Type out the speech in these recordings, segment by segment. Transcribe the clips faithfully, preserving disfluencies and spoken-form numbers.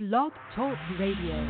Blog Talk Radio.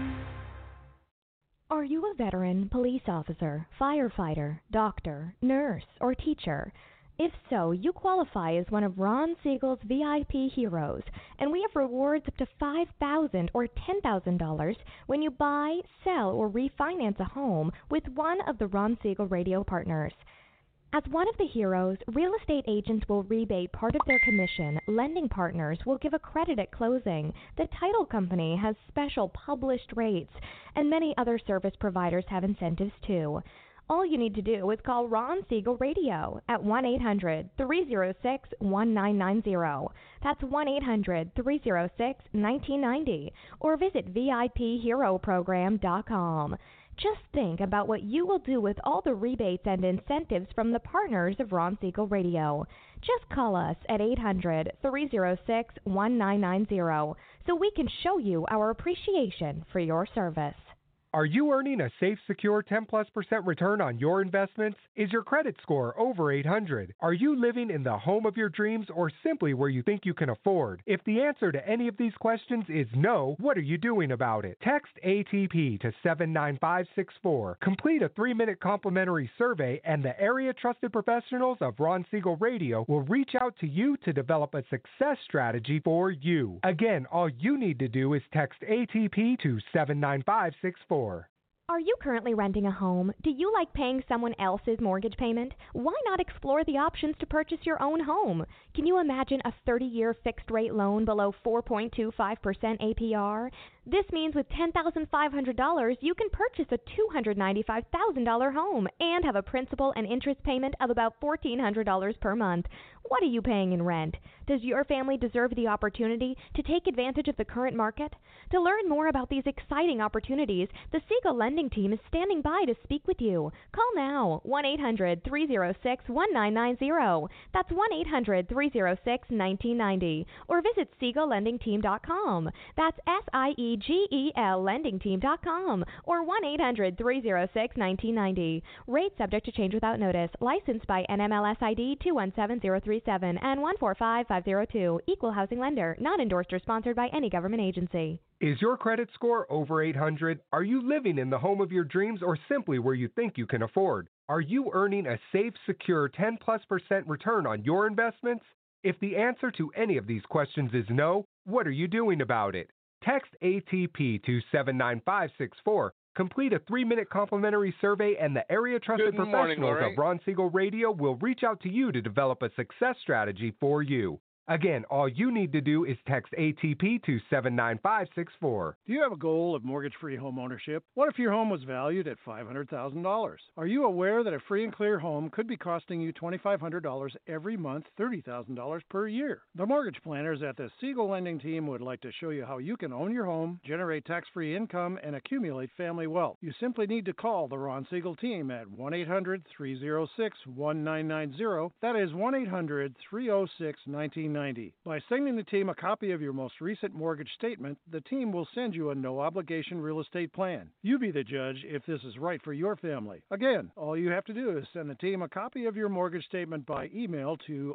Are you a veteran, police officer, firefighter, doctor, nurse, or teacher? If so, you qualify as one of Ron Siegel's V I P heroes, and we have rewards up to five thousand dollars or ten thousand dollars when you buy, sell, or refinance a home with one of the Ron Siegel radio partners. As one of the heroes, real estate agents will rebate part of their commission, lending partners will give a credit at closing, the title company has special published rates, and many other service providers have incentives too. All you need to do is call Ron Siegel Radio at one eight hundred, three oh six, one nine nine oh. That's one eight hundred, three oh six, one nine nine oh, or visit V I P hero program dot com. Just think about what you will do with all the rebates and incentives from the partners of Ron Siegel Radio. Just call us at eight hundred, three oh six, one nine nine oh so we can show you our appreciation for your service. Are you earning a safe, secure ten plus percent return on your investments? Is your credit score over eight hundred? Are you living in the home of your dreams or simply where you think you can afford? If the answer to any of these questions is no, what are you doing about it? Text A T P to seven nine five six four. Complete a three-minute complimentary survey and the area trusted professionals of Ron Siegel Radio will reach out to you to develop a success strategy for you. Again, all you need to do is text A T P to seven nine five six four. Are you currently renting a home? Do you like paying someone else's mortgage payment? Why not explore the options to purchase your own home? Can you imagine a thirty-year fixed-rate loan below four point two five percent A P R? This means with ten thousand five hundred dollars, you can purchase a two hundred ninety-five thousand dollars home and have a principal and interest payment of about fourteen hundred dollars per month. What are you paying in rent? Does your family deserve the opportunity to take advantage of the current market? To learn more about these exciting opportunities, the Siegel Lending Team is standing by to speak with you. Call now, one eight hundred, three oh six, one nine nine oh. That's one eight hundred, three oh six, one nine nine oh. Or visit Siegel Lending Team dot com. That's S I E G E L Lending Team dot com. Or one eight hundred, three oh six, one nine nine oh. Rate subject to change without notice. Licensed by N M L S I D two one seven zero three seven and one four five five zero two. Equal housing lender. Not endorsed or sponsored by any government agency. Is your credit score over eight hundred? Are you living in the home of your dreams or simply where you think you can afford? Are you earning a safe, secure ten plus percent return on your investments? If the answer to any of these questions is no, what are you doing about it? Text A T P to seven nine five six four. Complete a three-minute complimentary survey and the area trusted Good morning, professionals Lori. of Ron Siegel Radio will reach out to you to develop a success strategy for you. Again, all you need to do is text A T P to seven nine five six four. Do you have a goal of mortgage-free home ownership? What if your home was valued at five hundred thousand dollars? Are you aware that a free and clear home could be costing you twenty-five hundred dollars every month, thirty thousand dollars per year? The mortgage planners at the Siegel Lending Team would like to show you how you can own your home, generate tax-free income, and accumulate family wealth. You simply need to call the Ron Siegel Team at one eight hundred, three oh six, one nine nine oh. That is one eight hundred, three oh six, one nine nine oh. By sending the team a copy of your most recent mortgage statement, the team will send you a no-obligation real estate plan. You be the judge if this is right for your family. Again, all you have to do is send the team a copy of your mortgage statement by email to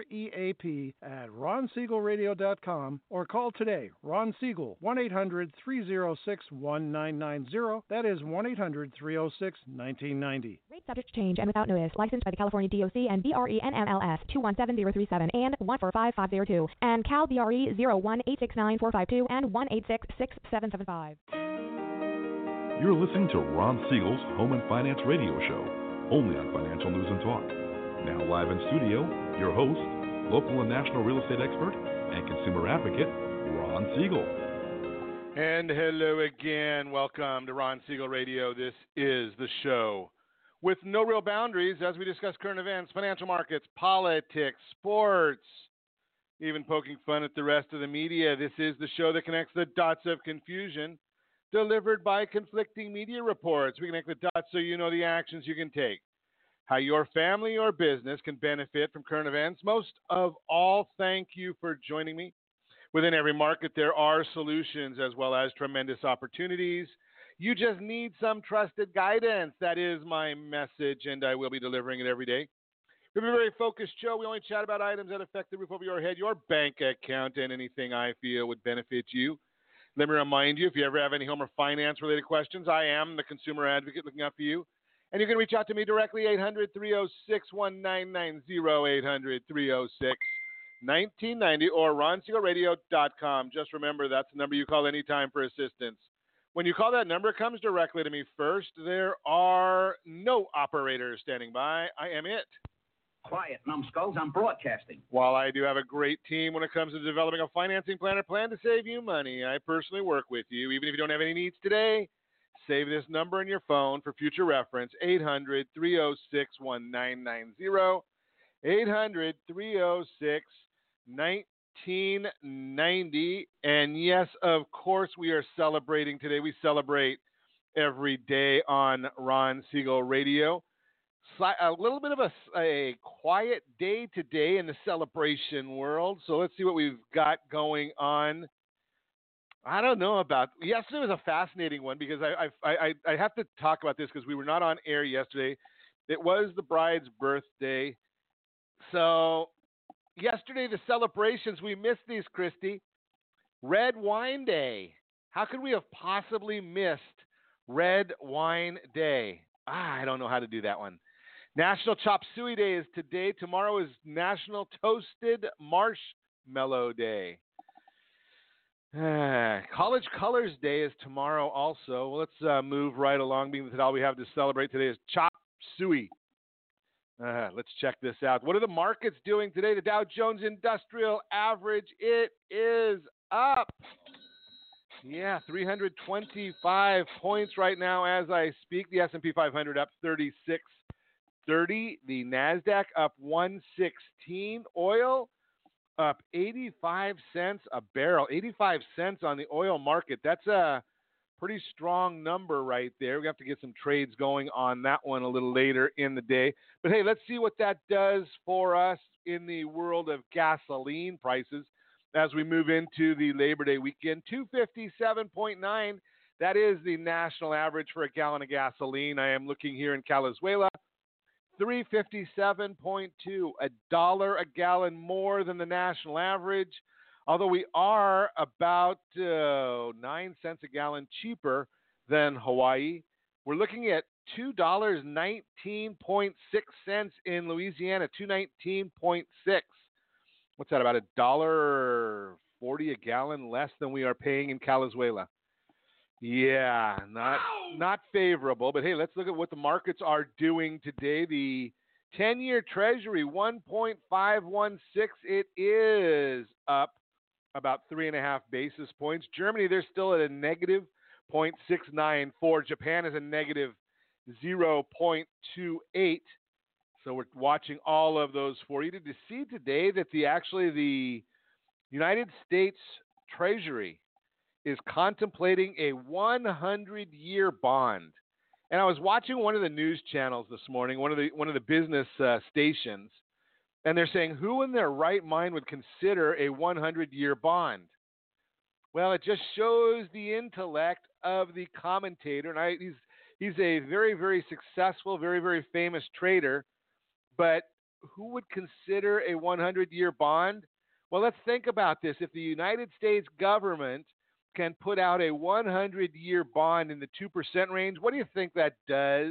reap at ron siegel radio dot com or call today, Ron Siegel, one eight hundred, three oh six, one nine nine oh. That is one eight hundred, three oh six, one nine nine oh. Rate subject to change and without notice. Licensed by the California D O C and B R E N M L S two one seven zero three seven and one four five five zero two and Cal B R E zero one eight six nine four five two and one eight six six seven seven five. You're listening to Ron Siegel's Home and Finance Radio Show, only on Financial News and Talk. Now live in studio, your host, local and national real estate expert and consumer advocate, Ron Siegel. And hello again. Welcome to Ron Siegel Radio. This is the show with no real boundaries as we discuss current events, financial markets, politics, sports, even poking fun at the rest of the media. This is the show that connects the dots of confusion delivered by conflicting media reports. We connect the dots so you know the actions you can take, how your family or business can benefit from current events. Most of all, thank you for joining me. Within every market, there are solutions as well as tremendous opportunities. You just need some trusted guidance. That is my message, and I will be delivering it every day. We have a very focused show. We only chat about items that affect the roof over your head, your bank account, and anything I feel would benefit you. Let me remind you, if you ever have any home or finance-related questions, I am the consumer advocate looking out for you. And you can reach out to me directly, eight hundred, three oh six, nineteen ninety, eight hundred, three oh six, nineteen ninety, or ron siegel radio dot com. Just remember, that's the number you call anytime for assistance. When you call that number, it comes directly to me first. There are no operators standing by. I am it. Quiet, numbskulls. I'm broadcasting. While I do have a great team when it comes to developing a financing plan or plan to save you money, I personally work with you. Even if you don't have any needs today, save this number in your phone for future reference, eight hundred, three oh six, nineteen ninety, eight hundred, three oh six, nineteen ninety. And yes, of course, we are celebrating today. We celebrate every day on Ron Siegel Radio. A little bit of a, a quiet day today in the celebration world. So let's see what we've got going on. I don't know about yesterday was a fascinating one because I I I, I have to talk about this because we were not on air yesterday. It was the bride's birthday. So yesterday, the celebrations, we missed these, Christy. Red Wine Day. How could we have possibly missed Red Wine Day? Ah, I don't know how to do that one. National Chop Suey Day is today. Tomorrow is National Toasted Marshmallow Day. Uh, College Colors Day is tomorrow also. Well, let's uh, move right along, being that all we have to celebrate today is Chop Suey. Uh, let's check this out. What are the markets doing today? The Dow Jones Industrial Average, it is up. Yeah, three hundred twenty-five points right now as I speak. The S and P five hundred up thirty-six thirty. The NASDAQ up one sixteen. Oil up eighty-five cents a barrel. eighty-five cents on the oil market. That's a pretty strong number right there. We have to get some trades going on that one a little later in the day. But hey, let's see what that does for us in the world of gasoline prices as we move into the Labor Day weekend. two fifty-seven point nine. That is the national average for a gallon of gasoline. I am looking here in Calizuela. three fifty-seven point two, a dollar a gallon more than the national average, although we are about uh, nine cents a gallon cheaper than Hawaii. We're looking at two dollars and nineteen point six cents in Louisiana, two nineteen point six. What's that, about a dollar forty a gallon less than we are paying in Calizuela? Yeah, not not favorable. But hey, let's look at what the markets are doing today. The ten-year Treasury, one point five one six. It is up about three and a half basis points. Germany, they're still at a negative zero point six nine four. Japan is a negative zero point two eight. So we're watching all of those for you. Did you see today that the actually the United States Treasury is contemplating a hundred-year bond? And I was watching one of the news channels this morning, one of the one of the business uh, stations, and they're saying, who in their right mind would consider a hundred-year bond? Well, it just shows the intellect of the commentator, and I, he's he's a very, very successful, very, very famous trader, but who would consider a hundred-year bond? Well, let's think about this. If the United States government can put out a hundred-year bond in the two percent range, what do you think that does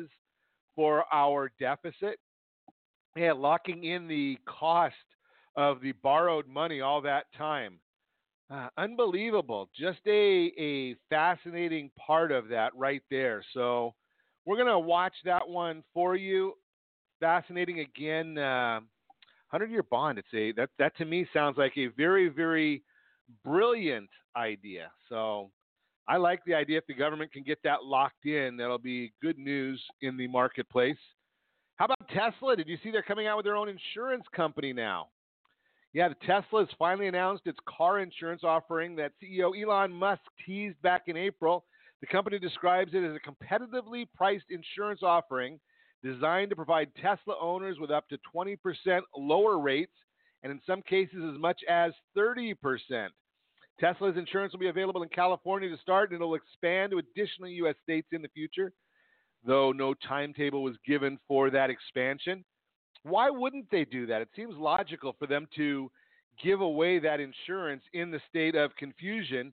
for our deficit? Yeah, locking in the cost of the borrowed money all that time. Uh, unbelievable. Just a, a fascinating part of that right there. So we're going to watch that one for you. Fascinating again. Uh, hundred-year bond, it's a, that, that to me sounds like a very, very brilliant idea. So I like the idea. If the government can get that locked in, that'll be good news in the marketplace. How about Tesla? Did you see they're coming out with their own insurance company now? Yeah, the Tesla has finally announced its car insurance offering that C E O Elon Musk teased back in April. The company describes it as a competitively priced insurance offering designed to provide Tesla owners with up to twenty percent lower rates, and in some cases as much as thirty percent. Tesla's insurance will be available in California to start, and it will expand to additional U S states in the future, though no timetable was given for that expansion. Why wouldn't they do that? It seems logical for them to give away that insurance in the state of confusion.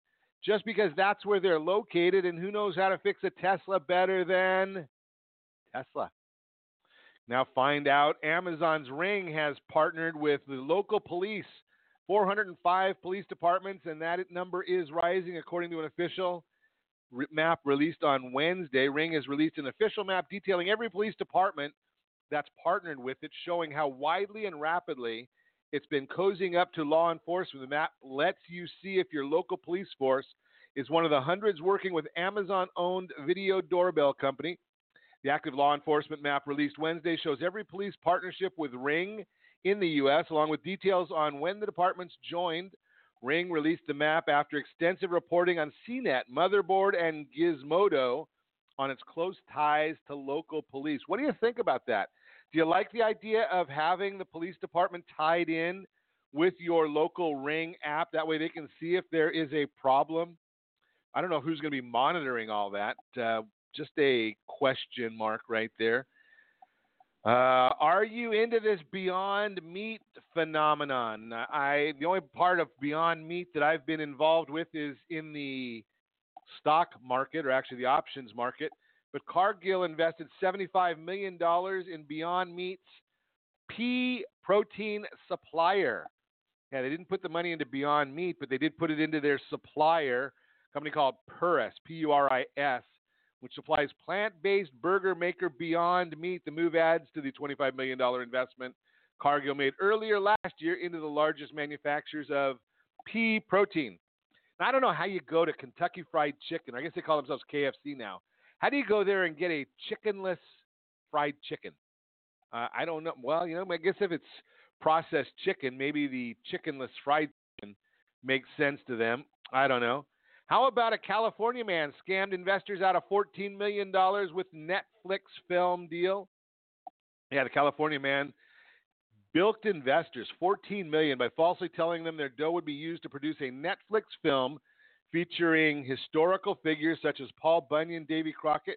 just because that's where they're located, and who knows how to fix a Tesla better than Tesla. Now find out Amazon's Ring has partnered with the local police, four hundred five police departments, and that number is rising according to an official map released on Wednesday. Ring has released an official map detailing every police department that's partnered with it, showing how widely and rapidly it's been cozying up to law enforcement. The map lets you see if your local police force is one of the hundreds working with Amazon-owned video doorbell company. The active law enforcement map released Wednesday shows every police partnership with Ring in the U S, along with details on when the departments joined. Ring released the map after extensive reporting on C net, Motherboard, and Gizmodo on its close ties to local police. What do you think about that? Do you like the idea of having the police department tied in with your local Ring app? That way they can see if there is a problem. I don't know who's going to be monitoring all that. Uh, just a question mark right there. Uh, are you into this Beyond Meat phenomenon? I the only part of Beyond Meat that I've been involved with is in the stock market, or actually the options market. But Cargill invested seventy-five million dollars in Beyond Meat's pea protein supplier. Yeah, they didn't put the money into Beyond Meat, but they did put it into their supplier, a company called Puris, P U R I S, which supplies plant-based burger maker Beyond Meat. The move adds to the twenty-five million dollars investment Cargill made earlier last year into the largest manufacturers of pea protein. Now, I don't know how you go to Kentucky Fried Chicken. I guess they call themselves K F C now. How do you go there and get a chickenless fried chicken? Uh, I don't know. Well, you know, I guess if it's processed chicken, maybe the chickenless fried chicken makes sense to them. I don't know. How about a California man scammed investors out of fourteen million dollars with Netflix film deal? Yeah, the California man bilked investors fourteen million dollars by falsely telling them their dough would be used to produce a Netflix film featuring historical figures such as Paul Bunyan, Davy Crockett.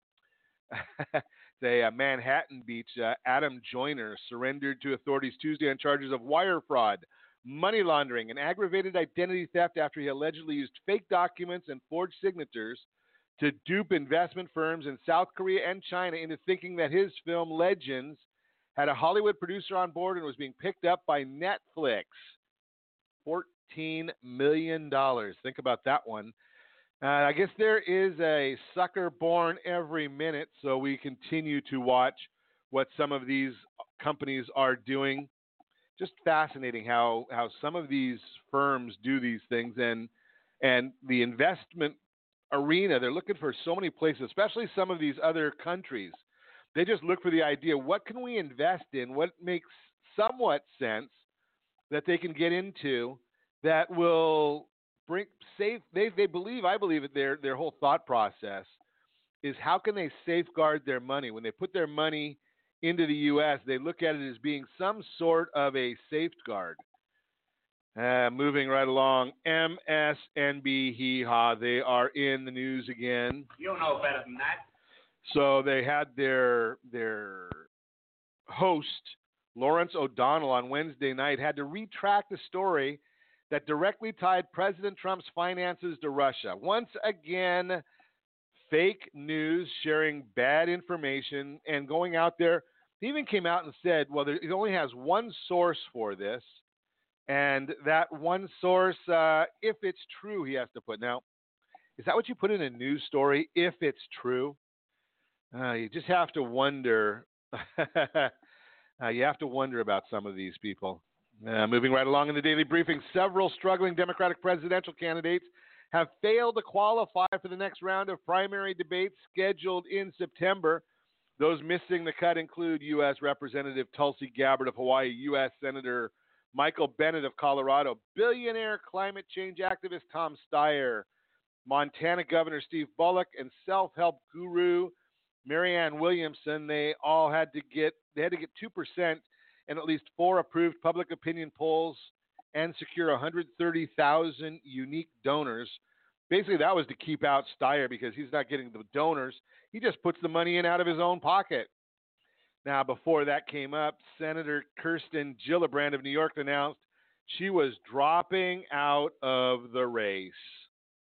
The uh, Manhattan Beach, uh, Adam Joyner surrendered to authorities Tuesday on charges of wire fraud, money laundering, and aggravated identity theft after he allegedly used fake documents and forged signatures to dupe investment firms in South Korea and China into thinking that his film Legends had a Hollywood producer on board and was being picked up by Netflix. fourteen million dollars. Think about that one. Uh, I guess there is a sucker born every minute, so we continue to watch what some of these companies are doing. Just fascinating how, how some of these firms do these things, and and the investment arena, they're looking for so many places, especially some of these other countries. They just look for the idea, what can we invest in, what makes somewhat sense that they can get into that will bring safe. They they believe, I believe, that their their whole thought process is how can they safeguard their money. When they put their money into the U S, they look at it as being some sort of a safeguard. Uh, moving right along, M S N B, hee-haw, they are in the news again. You know better than that. So they had their their host, Lawrence O'Donnell, on Wednesday night, had to retract a story that directly tied President Trump's finances to Russia. Once again, fake news, sharing bad information, and going out there. He even came out and said, well, there, he only has one source for this, and that one source, uh, if it's true, he has to put. Now, is that what you put in a news story, if it's true? Uh, you just have to wonder. uh, you have to wonder about some of these people. Uh, moving right along in the daily briefing, several struggling Democratic presidential candidates have failed to qualify for the next round of primary debates scheduled in September. Those missing the cut include U S Representative Tulsi Gabbard of Hawaii, U S Senator Michael Bennet of Colorado, billionaire climate change activist Tom Steyer, Montana Governor Steve Bullock, and self-help guru Marianne Williamson. They all had to get they had to get two percent in at least four approved public opinion polls and secure one hundred thirty thousand unique donors. Basically, that was to keep out Steyer because he's not getting the donors. He just puts the money in out of his own pocket. Now, before that came up, Senator Kirsten Gillibrand of New York announced she was dropping out of the race.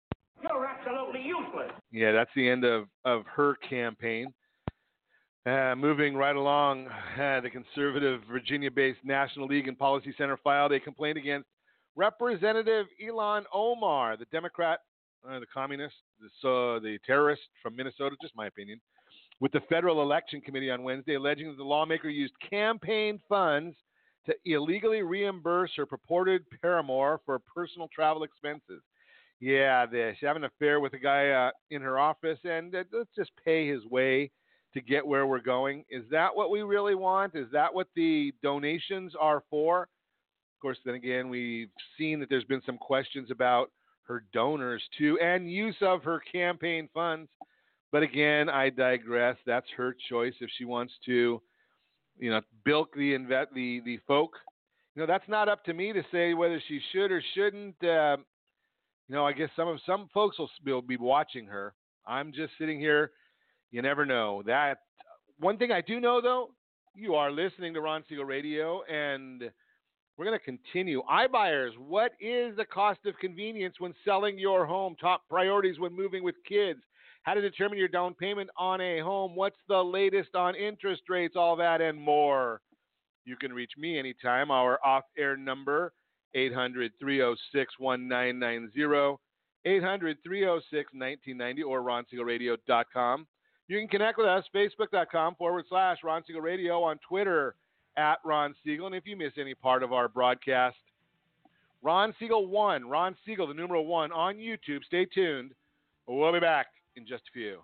You're absolutely useless. Yeah, that's the end of, of her campaign. Uh, moving right along, uh, the conservative Virginia-based National League and Policy Center filed a complaint against Representative Ilhan Omar, the Democrat, uh, the communist, the, uh, the terrorist from Minnesota, just my opinion, with the Federal Election Committee on Wednesday, alleging that the lawmaker used campaign funds to illegally reimburse her purported paramour for personal travel expenses. Yeah, this. She's having an affair with a guy uh, in her office, and uh, let's just pay his way to get where we're going. Is that what we really want? Is that what the donations are for? Of course, then again, we've seen that there's been some questions about her donors, too, and use of her campaign funds. But again, I digress. That's her choice if she wants to, you know, bilk the invet the the folk. You know, that's not up to me to say whether she should or shouldn't. Uh, you know, I guess some of some folks will, will be watching her. I'm just sitting here. You never know. That one thing I do know, though, you are listening to Ron Siegel Radio, and we're going to continue. iBuyers, what is the cost of convenience when selling your home? Top priorities when moving with kids. How to determine your down payment on a home. What's the latest on interest rates, all that and more. You can reach me anytime. Our off-air number, eight hundred, three oh six, one nine nine zero, eight hundred, three oh six, nineteen ninety, or ron siegel radio dot com. You can connect with us, facebook.com forward slash Ron Siegel Radio, on Twitter at Ron Siegel. And if you miss any part of our broadcast, Ron Siegel one, Ron Siegel, the numeral one, on YouTube. Stay tuned. We'll be back in just a few.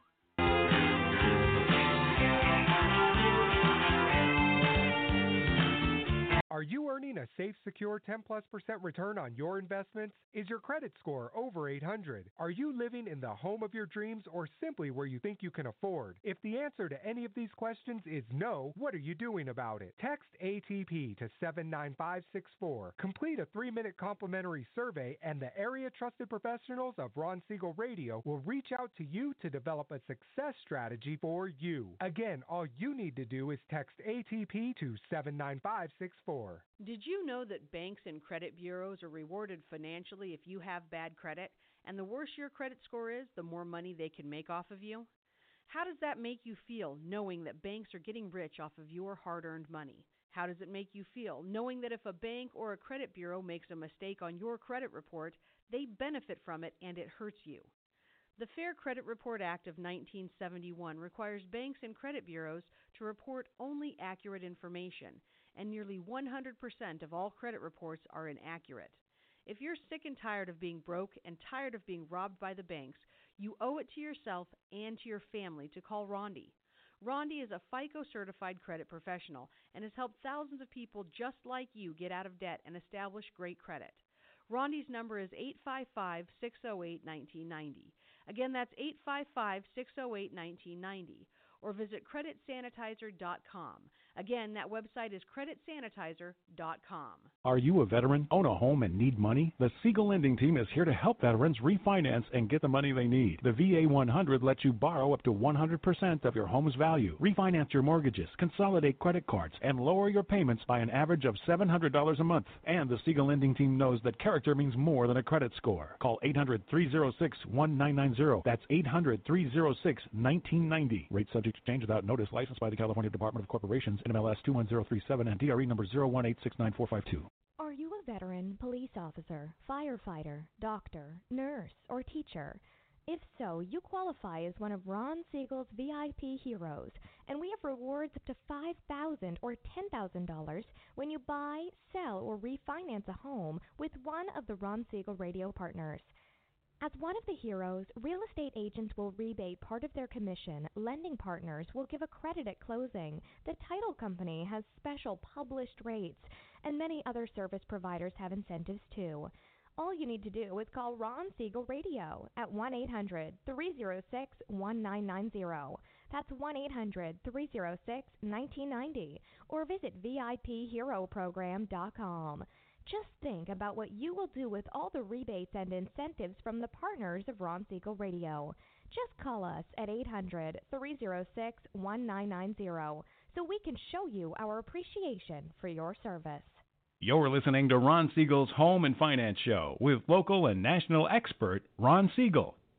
Are you earning a safe, secure ten plus percent return on your investments? Is your credit score over eight hundred? Are you living in the home of your dreams or simply where you think you can afford? If the answer to any of these questions is no, what are you doing about it? Text A T P to seven nine five six four. Complete a three-minute complimentary survey, and the area trusted professionals of Ron Siegel Radio will reach out to you to develop a success strategy for you. Again, all you need to do is text A T P to seven nine five six four. Did you know that banks and credit bureaus are rewarded financially if you have bad credit? And the worse your credit score is, the more money they can make off of you? How does that make you feel, knowing that banks are getting rich off of your hard-earned money? How does it make you feel, knowing that if a bank or a credit bureau makes a mistake on your credit report, they benefit from it and it hurts you? The Fair Credit Report Act of nineteen seventy-one requires banks and credit bureaus to report only accurate information, and nearly one hundred percent of all credit reports are inaccurate. If you're sick and tired of being broke and tired of being robbed by the banks, you owe it to yourself and to your family to call Rondi. Rondi is a FICO-certified credit professional and has helped thousands of people just like you get out of debt and establish great credit. Rondi's number is eight five five, six oh eight, one nine nine oh. Again, that's eight five five, six oh eight, one nine nine oh. Or visit credit sanitizer dot com. Again, that website is credit sanitizer dot com. Are you a veteran, own a home, and need money? The Siegel Lending Team is here to help veterans refinance and get the money they need. The V A one hundred lets you borrow up to one hundred percent of your home's value, refinance your mortgages, consolidate credit cards, and lower your payments by an average of seven hundred dollars a month. And the Siegel Lending Team knows that character means more than a credit score. Call eight hundred, three oh six, one nine nine oh. That's eight hundred, three oh six, one nine nine oh. Rate subject to change without notice. Licensed by the California Department of Corporations, N M L S two one zero three seven, and D R E number zero one eight six nine four five two. Are you a veteran, police officer, firefighter, doctor, nurse, or teacher? If so, you qualify as one of Ron Siegel's V I P heroes, and we have rewards up to five thousand dollars or ten thousand dollars when you buy, sell, or refinance a home with one of the Ron Siegel Radio partners. As one of the heroes, real estate agents will rebate part of their commission, lending partners will give a credit at closing, the title company has special published rates, and many other service providers have incentives too. All you need to do is call Ron Siegel Radio at one eight hundred, three oh six, one nine nine oh. That's one eight hundred, three oh six, one nine nine oh, or visit V I P hero program dot com. Just think about what you will do with all the rebates and incentives from the partners of Ron Siegel Radio. Just call us at eight hundred, three oh six, one nine nine oh so we can show you our appreciation for your service. You're listening to Ron Siegel's Home and Finance Show with local and national expert Ron Siegel.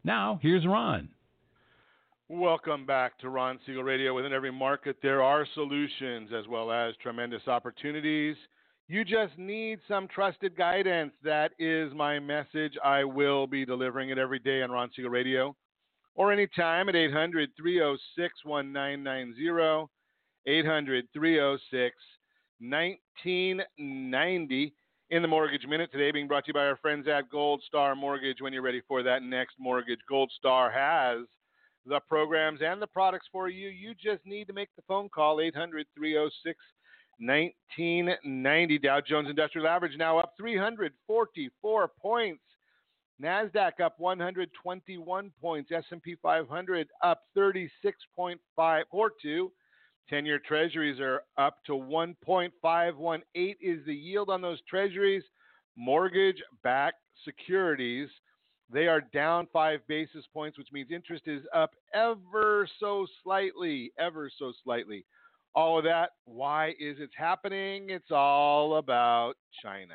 Now, here's Ron. Welcome back to Ron Siegel Radio. Within every market, there are solutions as well as tremendous opportunities. You just need some trusted guidance. That is my message. I will be delivering it every day on Ron Siegel Radio or anytime at eight hundred, three oh six, nineteen ninety, eight hundred, three oh six, nineteen ninety. In the Mortgage Minute today, being brought to you by our friends at Gold Star Mortgage. When you're ready for that next mortgage, Gold Star has the programs and the products for you. You just need to make the phone call, eight hundred, three oh six, nineteen ninety. Dow Jones Industrial Average now up three hundred forty-four points. NASDAQ up one hundred twenty-one points. S and P five hundred up thirty-six point five four two. ten-year treasuries are up to one point five one eight is the yield on those treasuries. Mortgage-backed securities, they are down five basis points, which means interest is up ever so slightly, ever so slightly. All of that, why is it happening? It's all about China.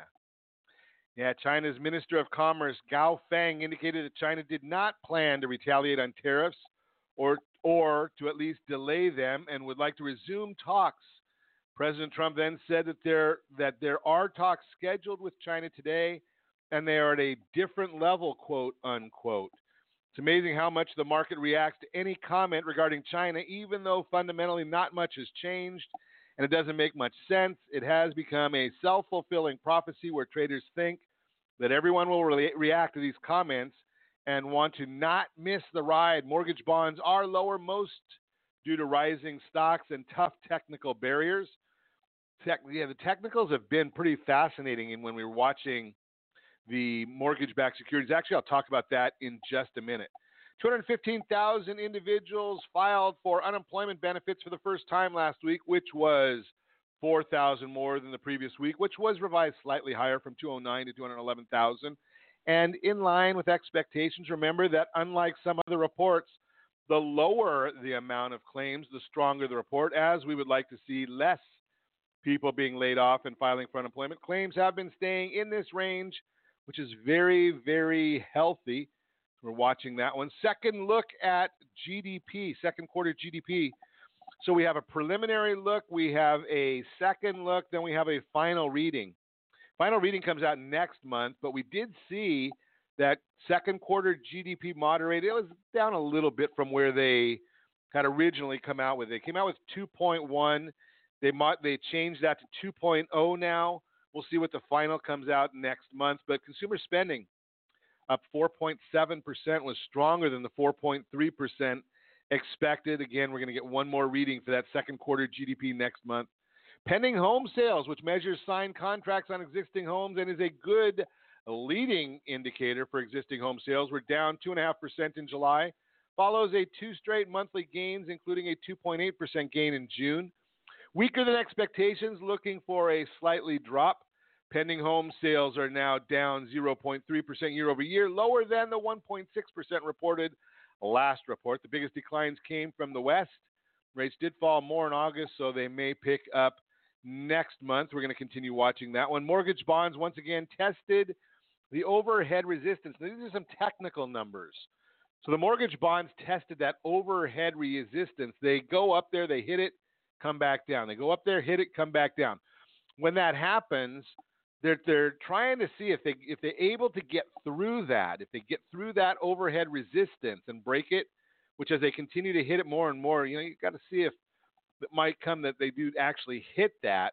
Yeah, China's Minister of Commerce, Gao Feng, indicated that China did not plan to retaliate on tariffs or or to at least delay them and would like to resume talks. President Trump then said that there that there are talks scheduled with China today, and they are at a different level, quote unquote. It's amazing how much the market reacts to any comment regarding China, even though fundamentally not much has changed, and it doesn't make much sense. It has become a self-fulfilling prophecy where traders think that everyone will re- react to these comments and want to not miss the ride. Mortgage bonds are lower, most due to rising stocks and tough technical barriers. Tech, yeah, the technicals have been pretty fascinating in when we were watching the mortgage-backed securities. Actually, I'll talk about that in just a minute. two hundred fifteen thousand individuals filed for unemployment benefits for the first time last week, which was four thousand more than the previous week, which was revised slightly higher from two hundred nine to two hundred eleven thousand. And in line with expectations, remember that unlike some other reports, the lower the amount of claims, the stronger the report, as we would like to see less people being laid off and filing for unemployment. Claims have been staying in this range, which is very, very healthy. We're watching that one. Second look at G D P, second quarter G D P. So we have a preliminary look, we have a second look, then we have a final reading. Final reading comes out next month, but we did see that second quarter G D P moderated. It was down a little bit from where they had originally come out with. They came out with two point one. They mo- they changed that to two point oh now. We'll see what the final comes out next month. But consumer spending up four point seven percent was stronger than the four point three percent expected. Again, we're going to get one more reading for that second quarter G D P next month. Pending home sales, which measures signed contracts on existing homes and is a good leading indicator for existing home sales, were down two point five percent in July. Follows a two straight monthly gains, including a two point eight percent gain in June. Weaker than expectations, looking for a slightly drop. Pending home sales are now down zero point three percent year over year, lower than the one point six percent reported last report. The biggest declines came from the West. Rates did fall more in August, so they may pick up next month. We're going to continue watching that one. Mortgage bonds once again tested the overhead resistance. Now, these are some technical numbers. So the mortgage bonds tested that overhead resistance. They go up there, they hit it, come back down. They go up there, hit it, come back down. When that happens, they're they're trying to see if they if they're able to get through that, if they get through that overhead resistance and break it, which as they continue to hit it more and more, you know, you've got to see if it might come that they do actually hit that.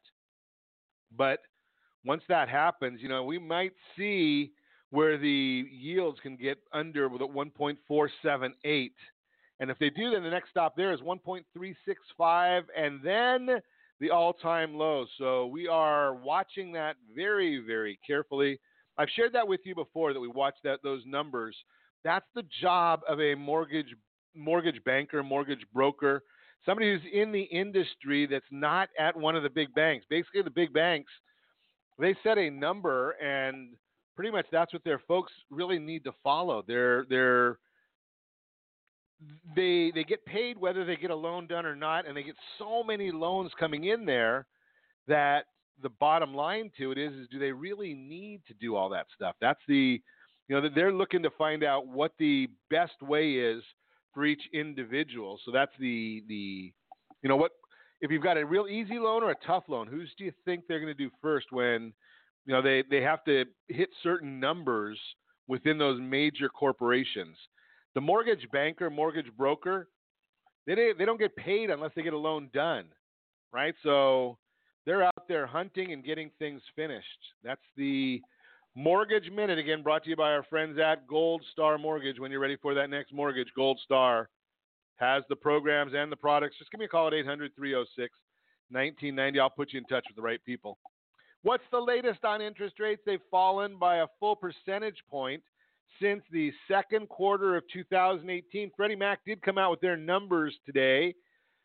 But once that happens, you know, we might see where the yields can get under with a one point four seven eight. And if they do, then the next stop there is one point three six five, and then the all-time low. So we are watching that very, very carefully. I've shared that with you before, that we watch that those numbers. That's the job of a mortgage mortgage banker, mortgage broker, somebody who's in the industry that's not at one of the big banks. Basically, the big banks, they set a number, and pretty much that's what their folks really need to follow. They're they're They they get paid whether they get a loan done or not, and they get so many loans coming in there that the bottom line to it is, is do they really need to do all that stuff? That's the You know, that they're looking to find out what the best way is for each individual. So that's the, the you know, what if you've got a real easy loan or a tough loan, who's do you think they're going to do first when, you know, they, they have to hit certain numbers within those major corporations? The mortgage banker, mortgage broker, they they don't get paid unless they get a loan done, right? So they're out there hunting and getting things finished. That's the Mortgage Minute, again, brought to you by our friends at Gold Star Mortgage. When you're ready for that next mortgage, Gold Star has the programs and the products. Just give me a call at eight hundred, three oh six, nineteen ninety. I'll put you in touch with the right people. What's the latest on interest rates? They've fallen by a full percentage point since the second quarter of two thousand eighteen. Freddie Mac did come out with their numbers today.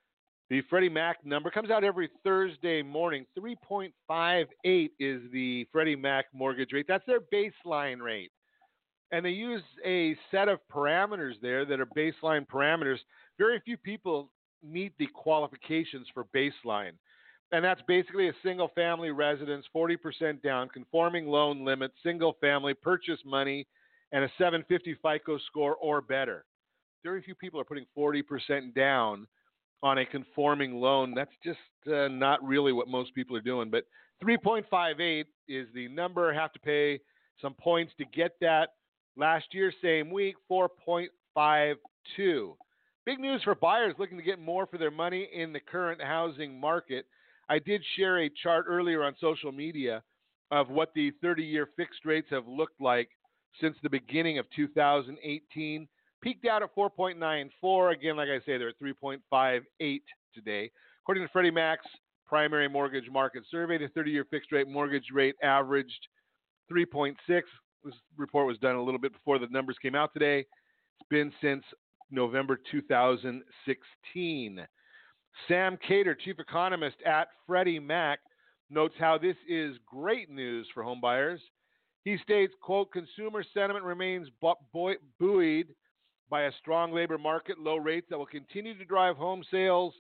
The Freddie Mac number comes out every Thursday morning. three point five eight is the Freddie Mac mortgage rate. That's their baseline rate. And they use a set of parameters there that are baseline parameters. Very few people meet the qualifications for baseline. And that's basically a single-family residence, forty percent down, conforming loan limit, single-family, purchase money, and a seven fifty FICO score or better. Very few people are putting forty percent down on a conforming loan. That's just uh, not really what most people are doing. But three point five eight is the number. Have to pay some points to get that. Last year, same week, four point five two. Big news for buyers looking to get more for their money in the current housing market. I did share a chart earlier on social media of what the thirty-year fixed rates have looked like since the beginning of two thousand eighteen. Peaked out at four point nine four. Again, like I say, they're at three point five eight today. According to Freddie Mac's primary mortgage market survey, the thirty-year fixed rate mortgage rate averaged three point six. This report was done a little bit before the numbers came out today. It's been since November two thousand sixteen. Sam Cater, chief economist at Freddie Mac, notes how this is great news for home buyers. He states, quote, consumer sentiment remains bu- buoyed by a strong labor market, low rates that will continue to drive home sales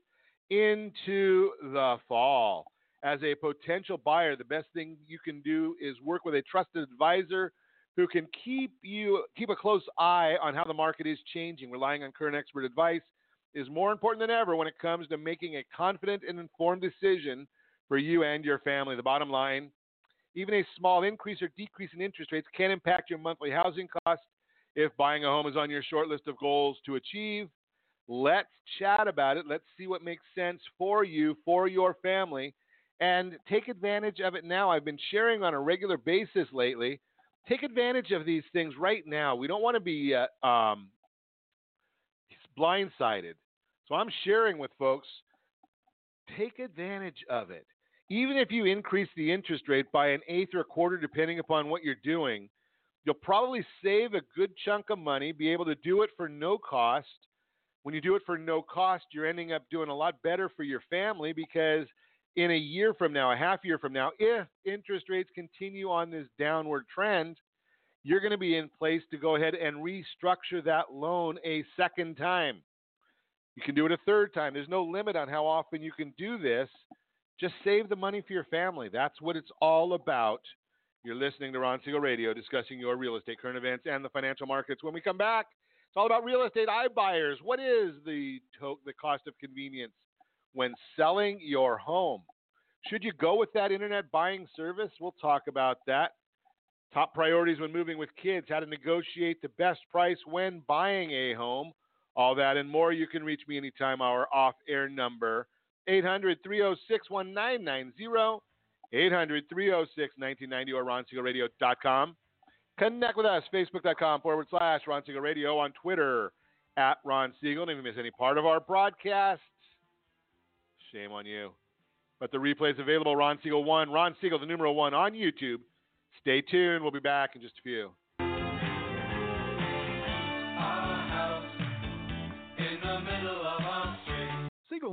into the fall. As a potential buyer, the best thing you can do is work with a trusted advisor who can keep you keep a close eye on how the market is changing. Relying on current expert advice is more important than ever when it comes to making a confident and informed decision for you and your family. The bottom line, even a small increase or decrease in interest rates can impact your monthly housing costs. If buying a home is on your short list of goals to achieve, let's chat about it. Let's see what makes sense for you, for your family, and take advantage of it now. I've been sharing on a regular basis lately. Take advantage of these things right now. We don't want to be uh, um, blindsided. So I'm sharing with folks, take advantage of it. Even if you increase the interest rate by an eighth or a quarter, depending upon what you're doing, you'll probably save a good chunk of money, be able to do it for no cost. When you do it for no cost, you're ending up doing a lot better for your family because in a year from now, a half year from now, if interest rates continue on this downward trend, you're going to be in place to go ahead and restructure that loan a second time. You can do it a third time. There's no limit on how often you can do this. Just save the money for your family. That's what it's all about. You're listening to Ron Siegel Radio, discussing your real estate, current events, and the financial markets. When we come back, it's all about real estate iBuyers. What is the to- the cost of convenience when selling your home? Should you go with that internet buying service? We'll talk about that. Top priorities when moving with kids, how to negotiate the best price when buying a home. All that and more. You can reach me anytime. Our off-air number, eight hundred, three oh six, one nine nine zero, eight hundred, three oh six, nineteen ninety, or ron siegel radio dot com. Connect with us, facebook.com forward slash Ron Siegel Radio, on Twitter at Ron Siegel. Don't even miss any part of our broadcast. Shame on you. But the replay is available, Ron Siegel one, Ron Siegel, the numeral one, on YouTube. Stay tuned. We'll be back in just a few. Siegel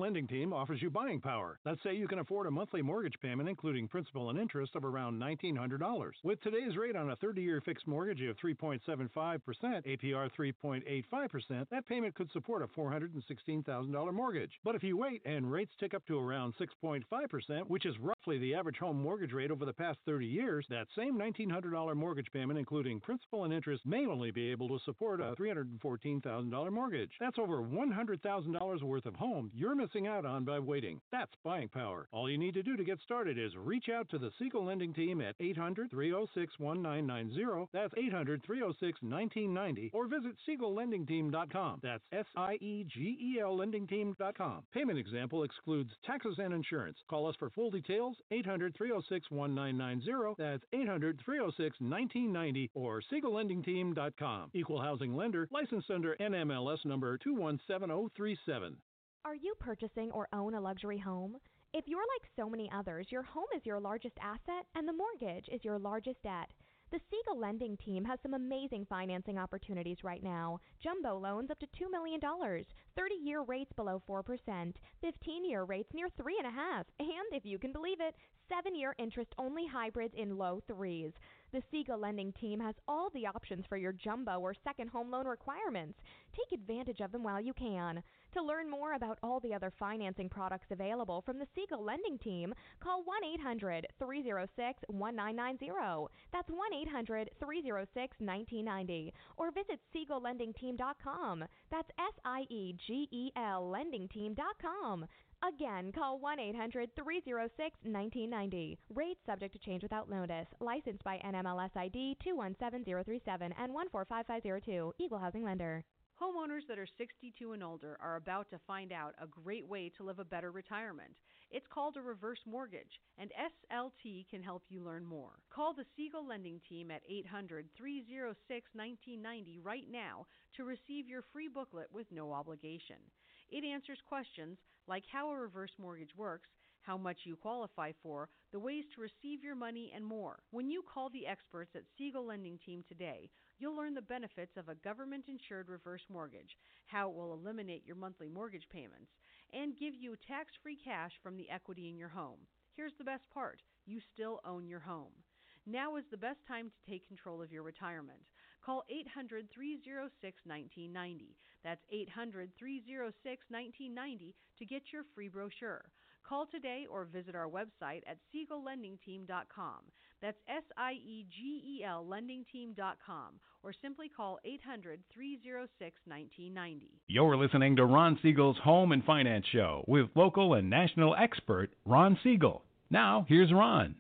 Lending Team offers you buying power. Let's say you can afford a monthly mortgage payment, including principal and interest, of around nineteen hundred dollars. With today's rate on a thirty-year fixed mortgage of three point seven five percent, A P R three point eight five percent, that payment could support a four hundred sixteen thousand dollars mortgage. But if you wait and rates tick up to around six point five percent, which is roughly the average home mortgage rate over the past thirty years, that same nineteen hundred dollars mortgage payment, including principal and interest, may only be able to support a three hundred fourteen thousand dollars mortgage. That's over one hundred thousand dollars worth of home you're missing out on by waiting. That's buying power. All you need to do to get started is reach out to the Siegel Lending Team at eight hundred, three oh six, one nine nine zero. That's eight hundred, three oh six, one nine nine zero. Or visit siegel lending team dot com. That's S I E G E L lending team dot com. Payment example excludes taxes and insurance. Call us for full details, eight hundred, three oh six, one nine nine zero. That's eight hundred, three oh six, one nine nine zero or siegel lending team dot com. Equal housing lender, licensed under N M L S number two one seven zero three seven. Are you purchasing or own a luxury home? If you're like so many others, your home is your largest asset and the mortgage is your largest debt. The Siegel Lending Team has some amazing financing opportunities right now. Jumbo loans up to two million dollars, thirty-year rates below four percent, fifteen-year rates near three point five percent, and if you can believe it, seven-year interest-only hybrids in low threes. The Siegel Lending Team has all the options for your jumbo or second home loan requirements. Take advantage of them while you can. To learn more about all the other financing products available from the Siegel Lending Team, call one eight hundred, three oh six, one nine nine zero. That's one eight hundred, three oh six, one nine nine zero. Or visit siegel lending team dot com. That's S I E G E L lending team dot com. Again, call one eight hundred, three oh six, one nine nine zero. Rates subject to change without notice. Licensed by N M L S I D two one seven zero three seven and one four five five zero two. Equal housing lender. Homeowners that are sixty-two and older are about to find out a great way to live a better retirement. It's called a reverse mortgage, and S L T can help you learn more. Call the Siegel Lending Team at eight hundred, three oh six, one nine nine zero right now to receive your free booklet with no obligation. It answers questions like how a reverse mortgage works, how much you qualify for, the ways to receive your money, and more. When you call the experts at Siegel Lending Team today, you'll learn the benefits of a government-insured reverse mortgage, how it will eliminate your monthly mortgage payments, and give you tax-free cash from the equity in your home. Here's the best part. You still own your home. Now is the best time to take control of your retirement. Call eight hundred, three oh six, one nine nine zero. That's eight hundred, three oh six, one nine nine zero to get your free brochure. Call today or visit our website at siegel lending team dot com. That's S I E G E L lending team dot com. Or simply call eight hundred, three oh six, one nine nine zero. You're listening to Ron Siegel's Home and Finance Show with local and national expert Ron Siegel. Now, here's Ron.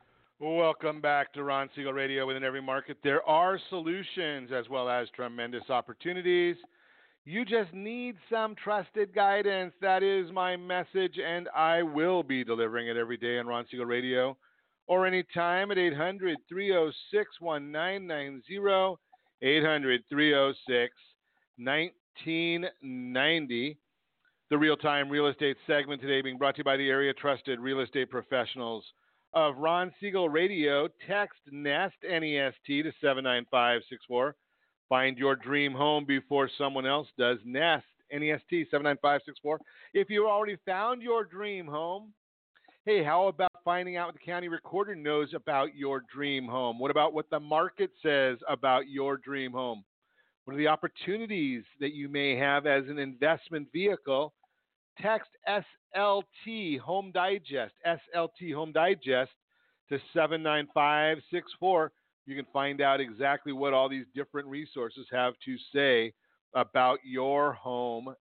Welcome back to Ron Siegel Radio. Within every market, there are solutions as well as tremendous opportunities. You just need some trusted guidance. That is my message, and I will be delivering it every day on Ron Siegel Radio or anytime at eight hundred, three oh six, one nine nine zero, eight hundred, three oh six, one nine nine zero. The real-time real estate segment today being brought to you by the area trusted real estate professionals of Ron Siegel Radio. Text NEST, N E S T, to seven nine five six four. Find your dream home before someone else does. NEST, N E S T, seven nine five six four. If you already found your dream home, hey, how about finding out what the county recorder knows about your dream home? What about what the market says about your dream home? What are the opportunities that you may have as an investment vehicle? Text S L T Home Digest, S L T Home Digest to seven nine five six four. You can find out exactly what all these different resources have to say about your home.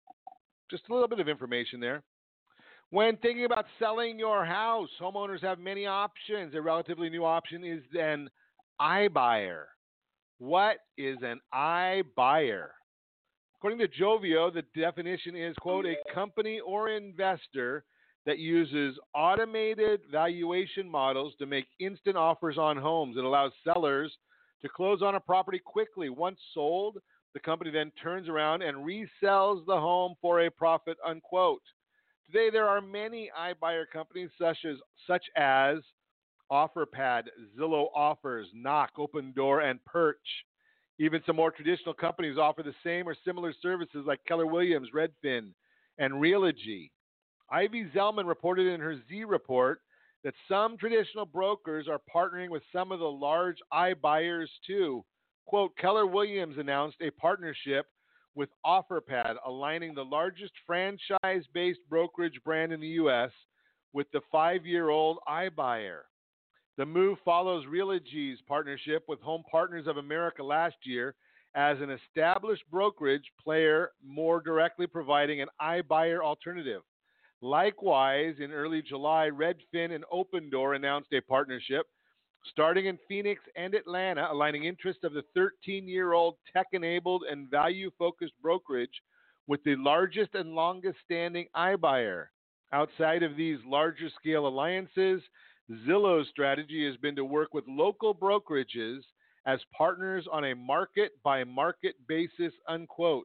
Just a little bit of information there. When thinking about selling your house, homeowners have many options. A relatively new option is an iBuyer. What is an iBuyer? According to Jovio, the definition is, quote, a company or investor that uses automated valuation models to make instant offers on homes. It allows sellers to close on a property quickly. Once sold, the company then turns around and resells the home for a profit, unquote. Today, there are many iBuyer companies such as, such as OfferPad, Zillow Offers, Knock, Open Door, and Perch. Even some more traditional companies offer the same or similar services like Keller Williams, Redfin, and Realogy. Ivy Zellman reported in her Z report that some traditional brokers are partnering with some of the large iBuyers too. Quote, Keller Williams announced a partnership with OfferPad, aligning the largest franchise-based brokerage brand in the U S with the five-year-old iBuyer. The move follows Realogy's partnership with Home Partners of America last year as an established brokerage player more directly providing an iBuyer alternative. Likewise, in early July, Redfin and Opendoor announced a partnership starting in Phoenix and Atlanta, aligning interests of the thirteen-year-old tech-enabled and value-focused brokerage with the largest and longest-standing iBuyer. Outside of these larger-scale alliances, Zillow's strategy has been to work with local brokerages as partners on a market-by-market basis, unquote.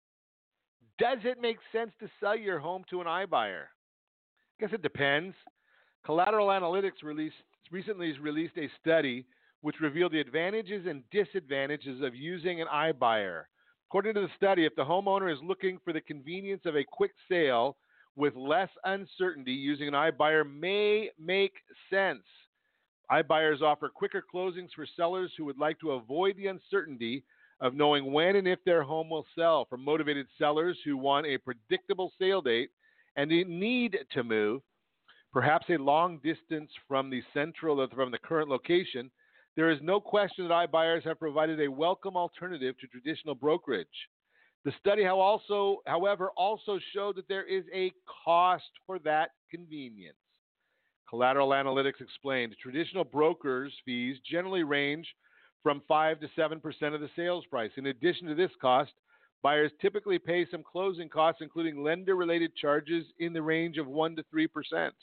Does it make sense to sell your home to an iBuyer? I guess it depends. Collateral Analytics released, recently released a study which revealed the advantages and disadvantages of using an iBuyer. According to the study, if the homeowner is looking for the convenience of a quick sale with less uncertainty, using an iBuyer may make sense. iBuyers offer quicker closings for sellers who would like to avoid the uncertainty of knowing when and if their home will sell, for motivated sellers who want a predictable sale date and need to move, perhaps a long distance from the central from the current location. There is no question that iBuyers have provided a welcome alternative to traditional brokerage. The study how also, however, also showed that there is a cost for that convenience. Collateral Analytics explained traditional brokers' fees generally range from five to seven percent of the sales price. In addition to this cost, buyers typically pay some closing costs, including lender-related charges, in the range of one to three percent.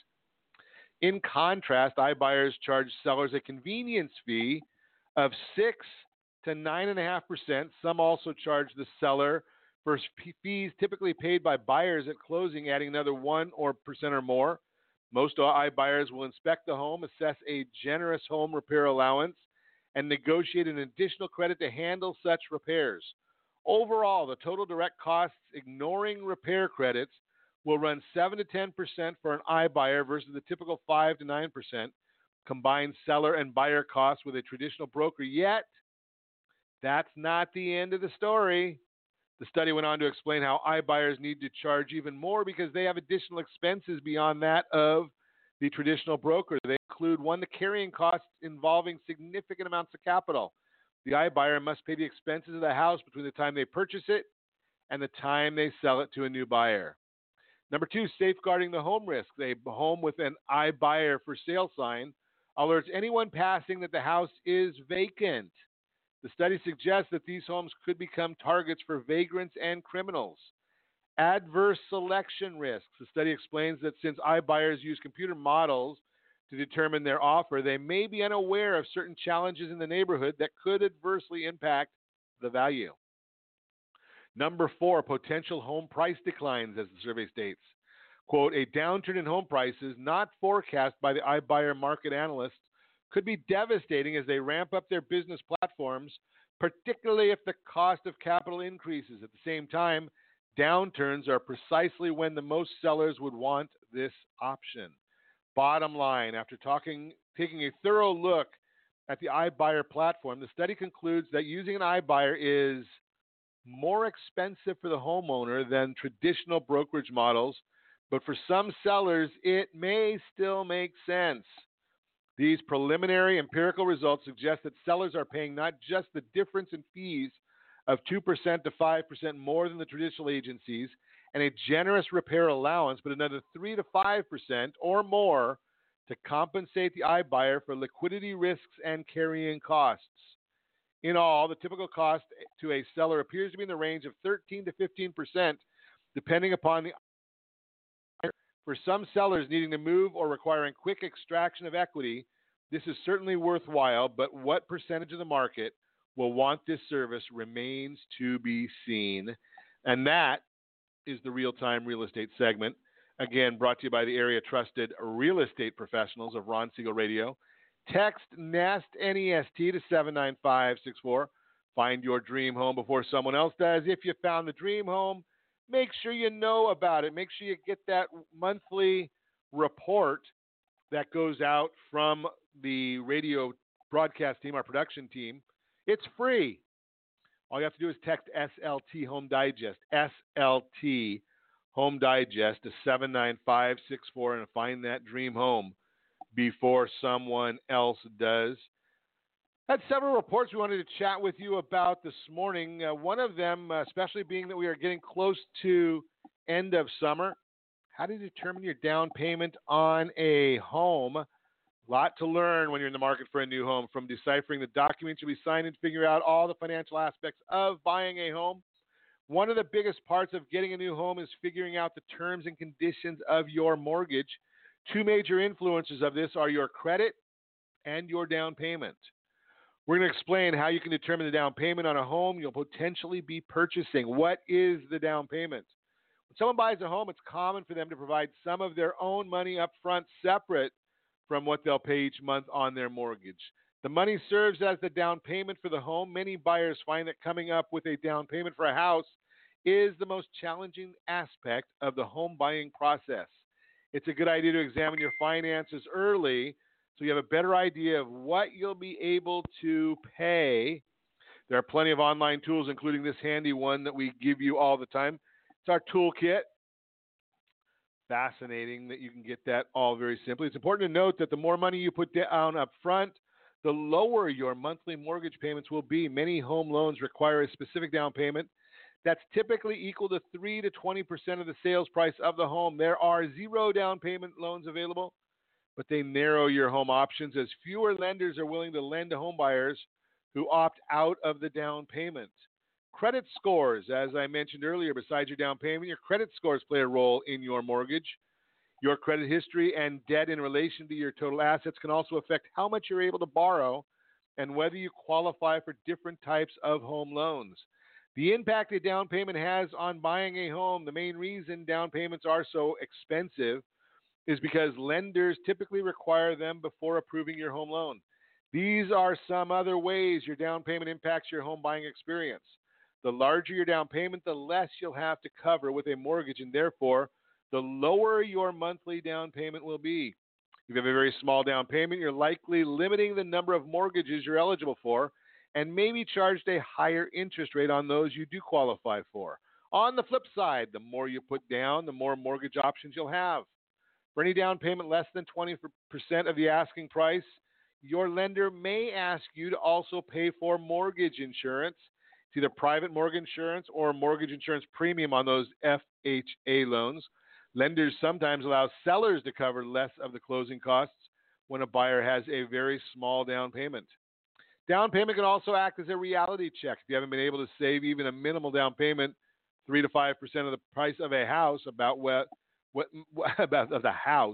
In contrast, iBuyers charge sellers a convenience fee of six to nine point five percent. Some also charge the seller for fees typically paid by buyers at closing, adding another one or percent or more. Most iBuyers will inspect the home, assess a generous home repair allowance, and negotiate an additional credit to handle such repairs. Overall, the total direct costs, ignoring repair credits, will run seven to ten percent for an iBuyer versus the typical five to nine percent combined seller and buyer costs with a traditional broker. Yet, that's not the end of the story. The study went on to explain how iBuyers need to charge even more because they have additional expenses beyond that of the traditional broker. They include, one, the carrying costs involving significant amounts of capital. The iBuyer must pay the expenses of the house between the time they purchase it and the time they sell it to a new buyer. Number two, safeguarding the home risk. A home with an iBuyer for sale sign alerts anyone passing that the house is vacant. The study suggests that these homes could become targets for vagrants and criminals. Adverse selection risks. The study explains that since iBuyers use computer models to determine their offer, they may be unaware of certain challenges in the neighborhood that could adversely impact the value. Number four, potential home price declines, as the survey states. Quote, a downturn in home prices not forecast by the iBuyer market analysts could be devastating as they ramp up their business platforms, particularly if the cost of capital increases. At the same time, downturns are precisely when the most sellers would want this option. Bottom line, after talking, taking a thorough look at the iBuyer platform, the study concludes that using an iBuyer is more expensive for the homeowner than traditional brokerage models, but for some sellers, it may still make sense. These preliminary empirical results suggest that sellers are paying not just the difference in fees of two percent to five percent more than the traditional agencies and a generous repair allowance, but another three to five percent or more to compensate the iBuyer for liquidity risks and carrying costs. In all, the typical cost to a seller appears to be in the range of thirteen to fifteen percent, depending upon the For some sellers needing to move or requiring quick extraction of equity, this is certainly worthwhile, but what percentage of the market will want this service remains to be seen. And that is the Real-Time Real Estate segment, again brought to you by the area trusted real estate professionals of Ron Siegel Radio. Text NEST, N E S T, to seven nine five six four. Find your dream home before someone else does. If you found the dream home, make sure you know about it. Make sure you get that monthly report that goes out from the radio broadcast team, our production team. It's free. All you have to do is text S L T Home Digest, S L T Home Digest to seven nine five six four and find that dream home before someone else does. Had several reports we wanted to chat with you about this morning. Uh, one of them, uh, especially being that we are getting close to end of summer, how to determine your down payment on a home. A lot to learn when you're in the market for a new home, from deciphering the documents you'll be signing to figure out all the financial aspects of buying a home. One of the biggest parts of getting a new home is figuring out the terms and conditions of your mortgage. Two major influences of this are your credit and your down payment. We're going to explain how you can determine the down payment on a home you'll potentially be purchasing. What is the down payment? When someone buys a home, it's common for them to provide some of their own money up front, separate from what they'll pay each month on their mortgage. The money serves as the down payment for the home. Many buyers find that coming up with a down payment for a house is the most challenging aspect of the home buying process. It's a good idea to examine your finances early so you have a better idea of what you'll be able to pay. There are plenty of online tools, including this handy one that we give you all the time. It's our toolkit. Fascinating that you can get that all very simply. It's important to note that the more money you put down up front, the lower your monthly mortgage payments will be. Many home loans require a specific down payment that's typically equal to three to twenty percent of the sales price of the home. There are zero down payment loans available, but they narrow your home options as fewer lenders are willing to lend to home buyers who opt out of the down payment. Credit scores, as I mentioned earlier, besides your down payment, your credit scores play a role in your mortgage. Your credit history and debt in relation to your total assets can also affect how much you're able to borrow and whether you qualify for different types of home loans. The impact a down payment has on buying a home, the main reason down payments are so expensive, is because lenders typically require them before approving your home loan. These are some other ways your down payment impacts your home buying experience. The larger your down payment, the less you'll have to cover with a mortgage, and therefore, the lower your monthly down payment will be. If you have a very small down payment, you're likely limiting the number of mortgages you're eligible for and maybe charged a higher interest rate on those you do qualify for. On the flip side, the more you put down, the more mortgage options you'll have. For any down payment less than twenty percent of the asking price, your lender may ask you to also pay for mortgage insurance. It's either private mortgage insurance or mortgage insurance premium on those F H A loans. Lenders sometimes allow sellers to cover less of the closing costs when a buyer has a very small down payment. Down payment can also act as a reality check. If you haven't been able to save even a minimal down payment, three to five percent of the price of a house, about what, what, about of the house,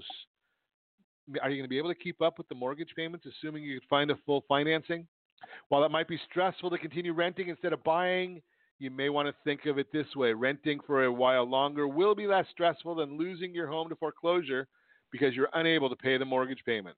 are you going to be able to keep up with the mortgage payments, assuming you could find a full financing? While it might be stressful to continue renting instead of buying, you may want to think of it this way. Renting for a while longer will be less stressful than losing your home to foreclosure because you're unable to pay the mortgage payments.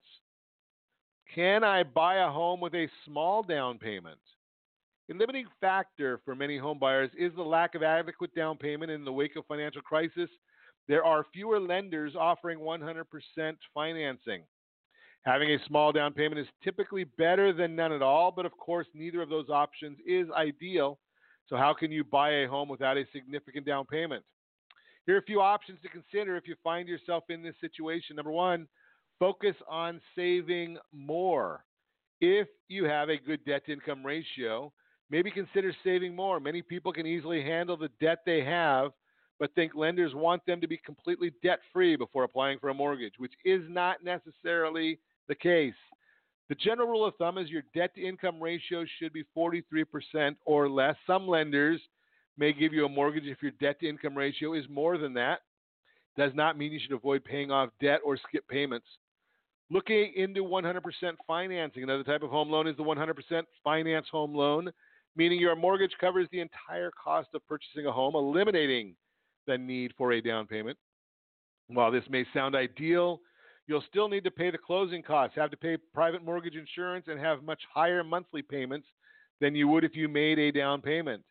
Can I buy a home with a small down payment? A limiting factor for many home buyers is the lack of adequate down payment in the wake of financial crisis. There are fewer lenders offering one hundred percent financing. Having a small down payment is typically better than none at all, but of course, neither of those options is ideal. So how can you buy a home without a significant down payment? Here are a few options to consider if you find yourself in this situation. Number one, focus on saving more. If you have a good debt-to-income ratio, maybe consider saving more. Many people can easily handle the debt they have, but think lenders want them to be completely debt-free before applying for a mortgage, which is not necessarily the case. The general rule of thumb is your debt-to-income ratio should be forty-three percent or less. Some lenders may give you a mortgage if your debt-to-income ratio is more than that. Does not mean you should avoid paying off debt or skip payments. Looking into one hundred percent financing. Another type of home loan is the one hundred percent finance home loan, meaning your mortgage covers the entire cost of purchasing a home, eliminating the need for a down payment. While this may sound ideal, you'll still need to pay the closing costs, have to pay private mortgage insurance, and have much higher monthly payments than you would if you made a down payment.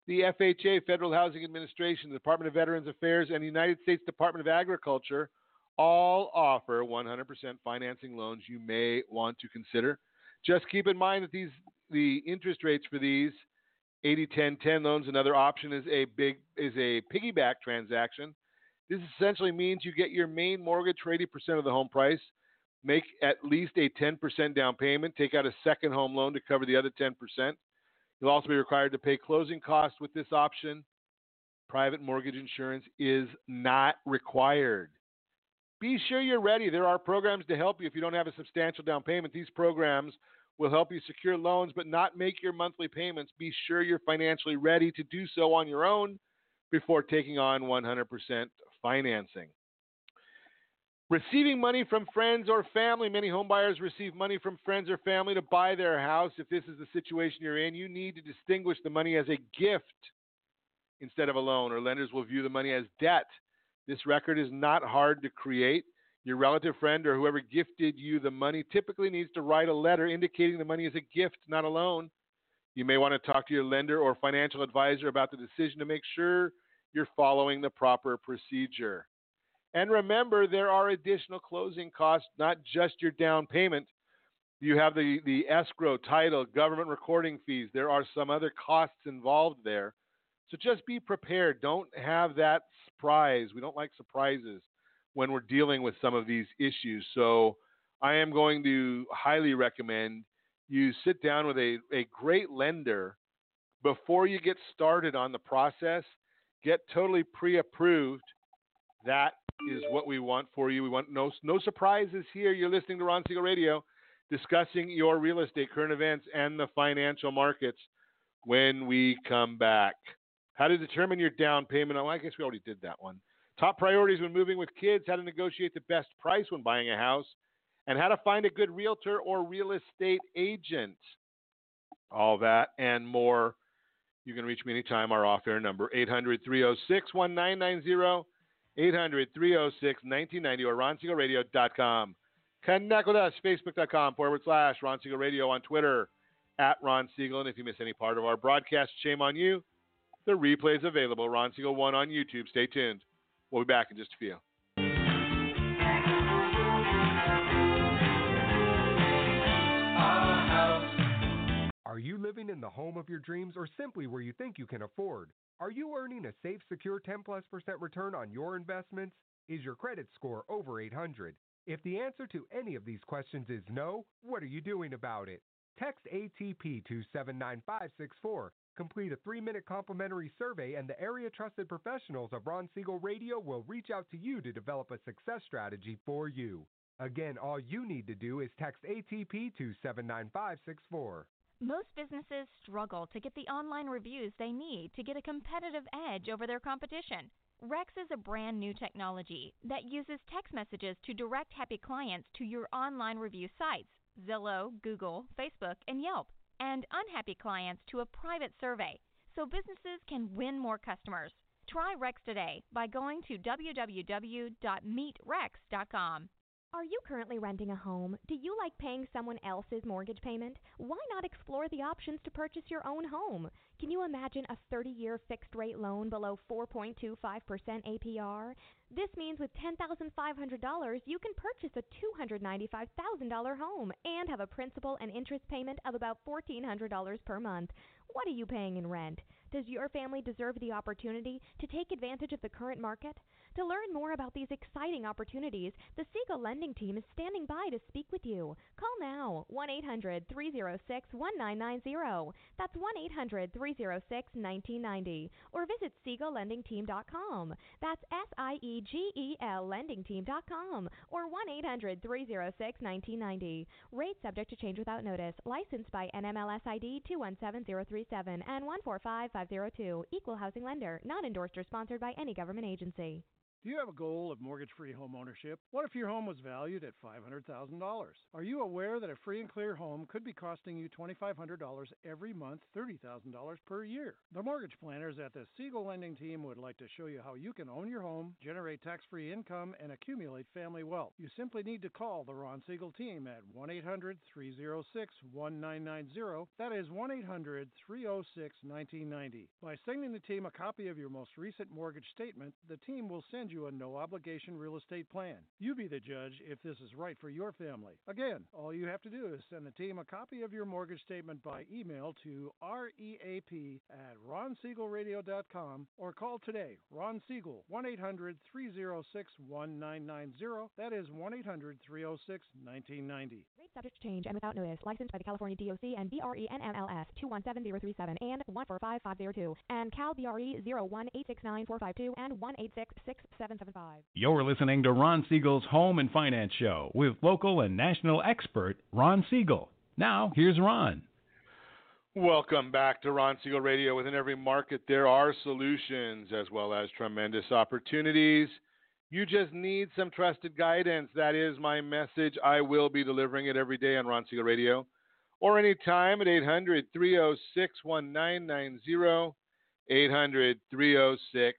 The F H A, Federal Housing Administration, the Department of Veterans Affairs, and the United States Department of Agriculture all offer one hundred percent financing loans you may want to consider. Just keep in mind that these the interest rates for these eighty ten ten loans, another option is a big is a piggyback transaction. This essentially means you get your main mortgage for eighty percent of the home price, make at least a ten percent down payment, take out a second home loan to cover the other ten percent. You'll also be required to pay closing costs with this option. Private mortgage insurance is not required. Be sure you're ready. There are programs to help you if you don't have a substantial down payment. These programs will help you secure loans but not make your monthly payments. Be sure you're financially ready to do so on your own before taking on one hundred percent financing. Receiving money from friends or family. Many homebuyers receive money from friends or family to buy their house. If this is the situation you're in, you need to distinguish the money as a gift instead of a loan, or lenders will view the money as debt. This record is not hard to create. Your relative, friend, or whoever gifted you the money typically needs to write a letter indicating the money is a gift, not a loan. You may want to talk to your lender or financial advisor about the decision to make sure you're following the proper procedure. And remember, there are additional closing costs, not just your down payment. You have the, the escrow, title, government recording fees. There are some other costs involved there. So just be prepared. Don't have that surprise. We don't like surprises when we're dealing with some of these issues. So I am going to highly recommend you sit down with a, a great lender before you get started on the process. Get totally pre-approved. That is what we want for you. We want no, no surprises here. You're listening to Ron Siegel Radio, discussing your real estate, current events, and the financial markets when we come back. How to determine your down payment. Oh, I guess we already did that one. Top priorities when moving with kids, how to negotiate the best price when buying a house, and how to find a good realtor or real estate agent. All that and more. You can reach me anytime. Our off-air number, eight hundred, three oh six, one nine nine zero, eight hundred, three oh six, nineteen ninety, or ron siegel radio dot com. Connect with us, facebook.com forward slash Ron Siegel Radio, on Twitter, at Ron Siegel. And if you miss any part of our broadcast, shame on you. The replay is available, Ron Siegel one on YouTube. Stay tuned. We'll be back in just a few. Are you living in the home of your dreams or simply where you think you can afford? Are you earning a safe, secure ten plus percent return on your investments? Is your credit score over eight hundred? If the answer to any of these questions is no, what are you doing about it? Text A T P to seven nine five six four. Complete a three-minute complimentary survey, and the area-trusted professionals of Ron Siegel Radio will reach out to you to develop a success strategy for you. Again, all you need to do is text A T P to seven nine five six four. Most businesses struggle to get the online reviews they need to get a competitive edge over their competition. Rex is a brand new technology that uses text messages to direct happy clients to your online review sites, Zillow, Google, Facebook, and Yelp, and unhappy clients to a private survey, so businesses can win more customers. Try Rex today by going to w w w dot meet rex dot com. Are you currently renting a home? Do you like paying someone else's mortgage payment? Why not explore the options to purchase your own home? Can you imagine a thirty-year fixed-rate loan below four point two five percent A P R? This means with ten thousand five hundred dollars, you can purchase a two hundred ninety-five thousand dollars home and have a principal and interest payment of about fourteen hundred dollars per month. What are you paying in rent? Does your family deserve the opportunity to take advantage of the current market? To learn more about these exciting opportunities, the Siegel Lending Team is standing by to speak with you. Call now, one eight hundred, three oh six, one nine nine zero. That's one eight hundred, three oh six, one nine nine zero. Or visit siegel lending team dot com. That's S I E G E L lending team dot com. Or one eight hundred, three oh six, one nine nine zero. Rate subject to change without notice. Licensed by N M L S I D two one seven zero three seven and one four five five zero two. Equal housing lender. Not endorsed or sponsored by any government agency. Do you have a goal of mortgage-free home ownership? What if your home was valued at five hundred thousand dollars? Are you aware that a free and clear home could be costing you twenty-five hundred dollars every month, thirty thousand dollars per year? The mortgage planners at the Siegel Lending Team would like to show you how you can own your home, generate tax-free income, and accumulate family wealth. You simply need to call the Ron Siegel Team at one eight hundred, three oh six, one nine nine zero. That is one eight hundred, three oh six, one nine nine zero. By sending the team a copy of your most recent mortgage statement, the team will send you a no-obligation real estate plan. You be the judge if this is right for your family. Again, all you have to do is send the team a copy of your mortgage statement by email to reap at ron siegel radio dot com or call today, Ron Siegel, one eight hundred, three oh six, one nine nine zero. That is one eight hundred, three oh six, one nine nine zero. Rate subject to change and without notice. Licensed by the California D O C and B R E N M L S two one seven zero three seven and one four five five zero two and Cal B R E zero one eight six nine four five two and one eight six six seven seven five. You're listening to Ron Siegel's Home and Finance Show with local and national expert Ron Siegel. Now, here's Ron. Welcome back to Ron Siegel Radio. Within every market, there are solutions as well as tremendous opportunities. You just need some trusted guidance. That is my message. I will be delivering it every day on Ron Siegel Radio or anytime at eight hundred, three oh six, one nine nine zero, eight hundred, three oh six,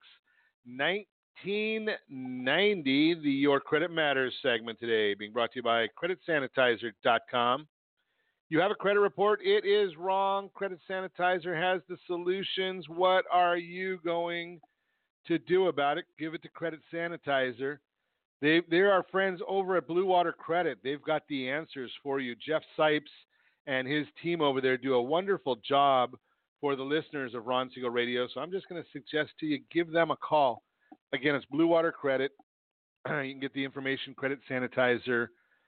nineteen ninety. The Your Credit Matters segment today being brought to you by credit sanitizer dot com. You have a credit report, it is wrong. Credit Sanitizer has the solutions. What are you going to do about it? Give it to Credit Sanitizer. They, they're our friends over at Blue Water Credit. They've got the answers for you. Jeff Sipes and his team over there do a wonderful job for the listeners of Ron Siegel Radio. So I'm just going to suggest to you, give them a call. Again, it's Blue Water Credit. You can get the information, credit sanitizer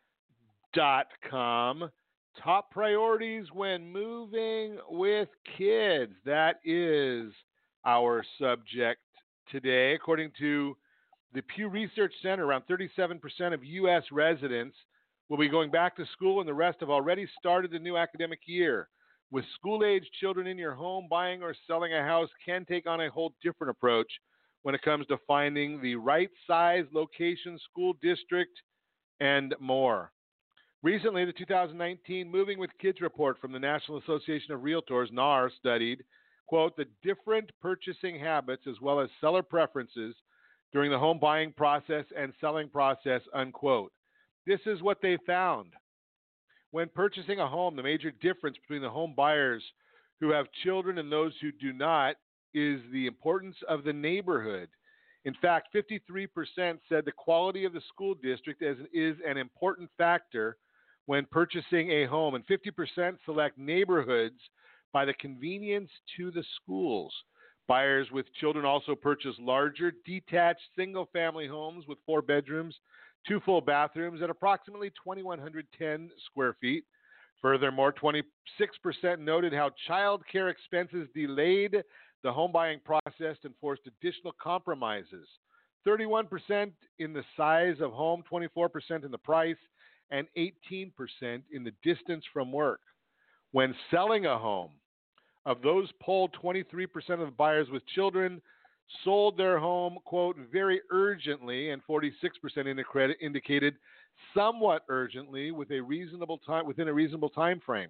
dot com. Top priorities when moving with kids. That is our subject today. According to the Pew Research Center, around thirty-seven percent of U S residents will be going back to school, and the rest have already started the new academic year. With school-aged children in your home, buying or selling a house can take on a whole different approach when it comes to finding the right size, location, school district, and more. Recently, the two thousand nineteen Moving with Kids report from the National Association of Realtors, N A R, studied, quote, the different purchasing habits as well as seller preferences during the home buying process and selling process, unquote. This is what they found. When purchasing a home, the major difference between the home buyers who have children and those who do not is the importance of the neighborhood. In fact, fifty-three percent said the quality of the school district is, is an important factor when purchasing a home, and fifty percent select neighborhoods by the convenience to the schools. Buyers with children also purchase larger, detached, single-family homes with four bedrooms, two full bathrooms at approximately two thousand one hundred ten square feet. Furthermore, twenty-six percent noted how child care expenses delayed the home buying process and forced additional compromises. thirty-one percent in the size of home, twenty-four percent in the price, and eighteen percent in the distance from work. When selling a home, of those polled, twenty-three percent of the buyers with children sold their home, quote, very urgently, and forty-six percent in the credit indicated somewhat urgently with a reasonable time, within a reasonable time frame.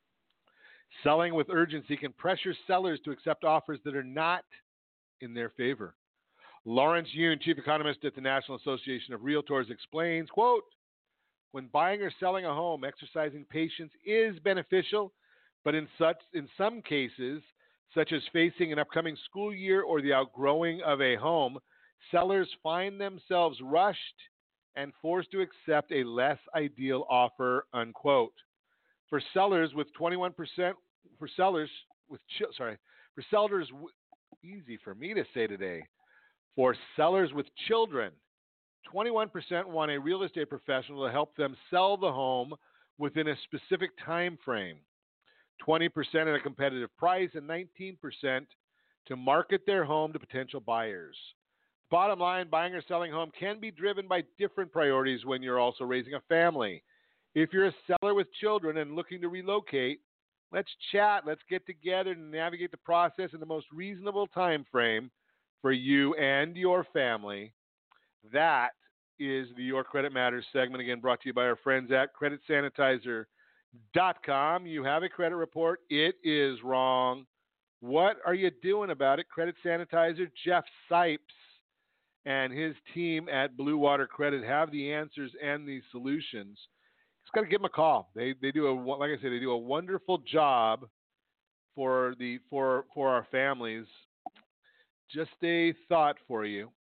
Selling with urgency can pressure sellers to accept offers that are not in their favor. Lawrence Yoon, chief economist at the National Association of Realtors, explains, quote, when buying or selling a home, exercising patience is beneficial, but in such in some cases, such as facing an upcoming school year or the outgrowing of a home, sellers find themselves rushed and forced to accept a less ideal offer, unquote. For sellers with twenty-one percent, for sellers with, ch- sorry, for sellers, w- easy for me to say today, for sellers with children, twenty-one percent want a real estate professional to help them sell the home within a specific time frame, twenty percent at a competitive price, and nineteen percent to market their home to potential buyers. Bottom line, buying or selling a home can be driven by different priorities when you're also raising a family. If you're a seller with children and looking to relocate, let's chat. Let's get together and navigate the process in the most reasonable time frame for you and your family. That is the Your Credit Matters segment, again brought to you by our friends at credit sanitizer dot com. You have a credit report. It is wrong. What are you doing about it? Credit Sanitizer, Jeff Sipes, and his team at Blue Water Credit have the answers and the solutions. Just got to give them a call. They they do a like I said, they do a wonderful job for the for for our families. Just a thought for you.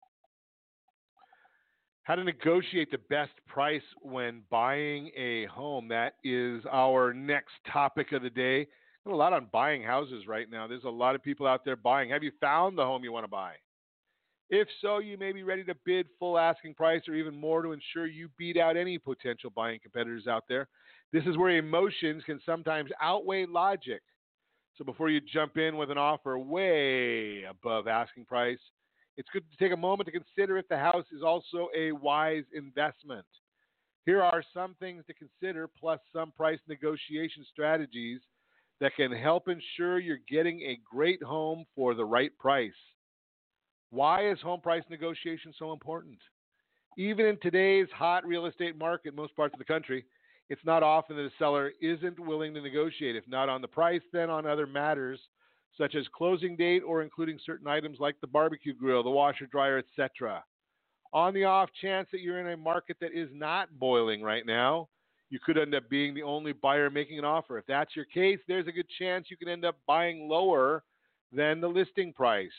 How to negotiate the best price when buying a home. That is our next topic of the day. There's a lot on buying houses right now. There's a lot of people out there buying. Have you found the home you want to buy? If so, you may be ready to bid full asking price or even more to ensure you beat out any potential buying competitors out there. This is where emotions can sometimes outweigh logic. So before you jump in with an offer way above asking price, it's good to take a moment to consider if the house is also a wise investment. Here are some things to consider, plus some price negotiation strategies that can help ensure you're getting a great home for the right price. Why is home price negotiation so important? Even in today's hot real estate market in most parts of the country, it's not often that a seller isn't willing to negotiate. If not on the price, then on other matters, such as closing date or including certain items like the barbecue grill, the washer, dryer, et cetera. On the off chance that you're in a market that is not boiling right now, you could end up being the only buyer making an offer. If that's your case, there's a good chance you can end up buying lower than the listing price.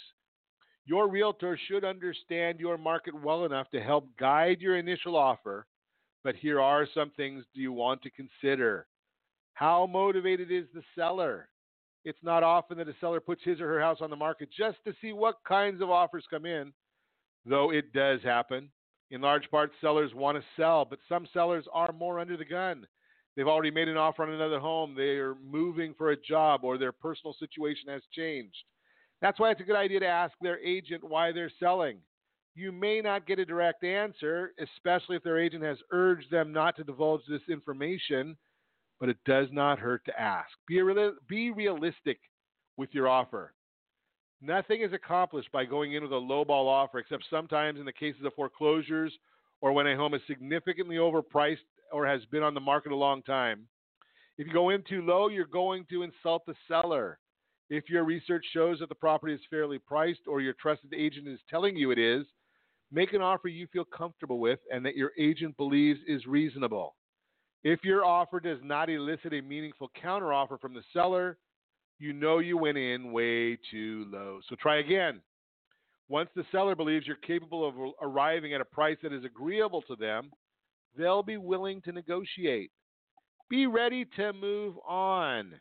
Your realtor should understand your market well enough to help guide your initial offer, but here are some things you want to consider. How motivated is the seller? It's not often that a seller puts his or her house on the market just to see what kinds of offers come in, though it does happen. In large part, sellers want to sell, but some sellers are more under the gun. They've already made an offer on another home, they are moving for a job, or their personal situation has changed. That's why it's a good idea to ask their agent why they're selling. You may not get a direct answer, especially if their agent has urged them not to divulge this information, but it does not hurt to ask. Be, real, be realistic with your offer. Nothing is accomplished by going in with a lowball offer, except sometimes in the cases of foreclosures or when a home is significantly overpriced or has been on the market a long time. If you go in too low, you're going to insult the seller. If your research shows that the property is fairly priced or your trusted agent is telling you it is, make an offer you feel comfortable with and that your agent believes is reasonable. If your offer does not elicit a meaningful counteroffer from the seller, you know you went in way too low. So try again. Once the seller believes you're capable of arriving at a price that is agreeable to them, they'll be willing to negotiate. Be ready to move on.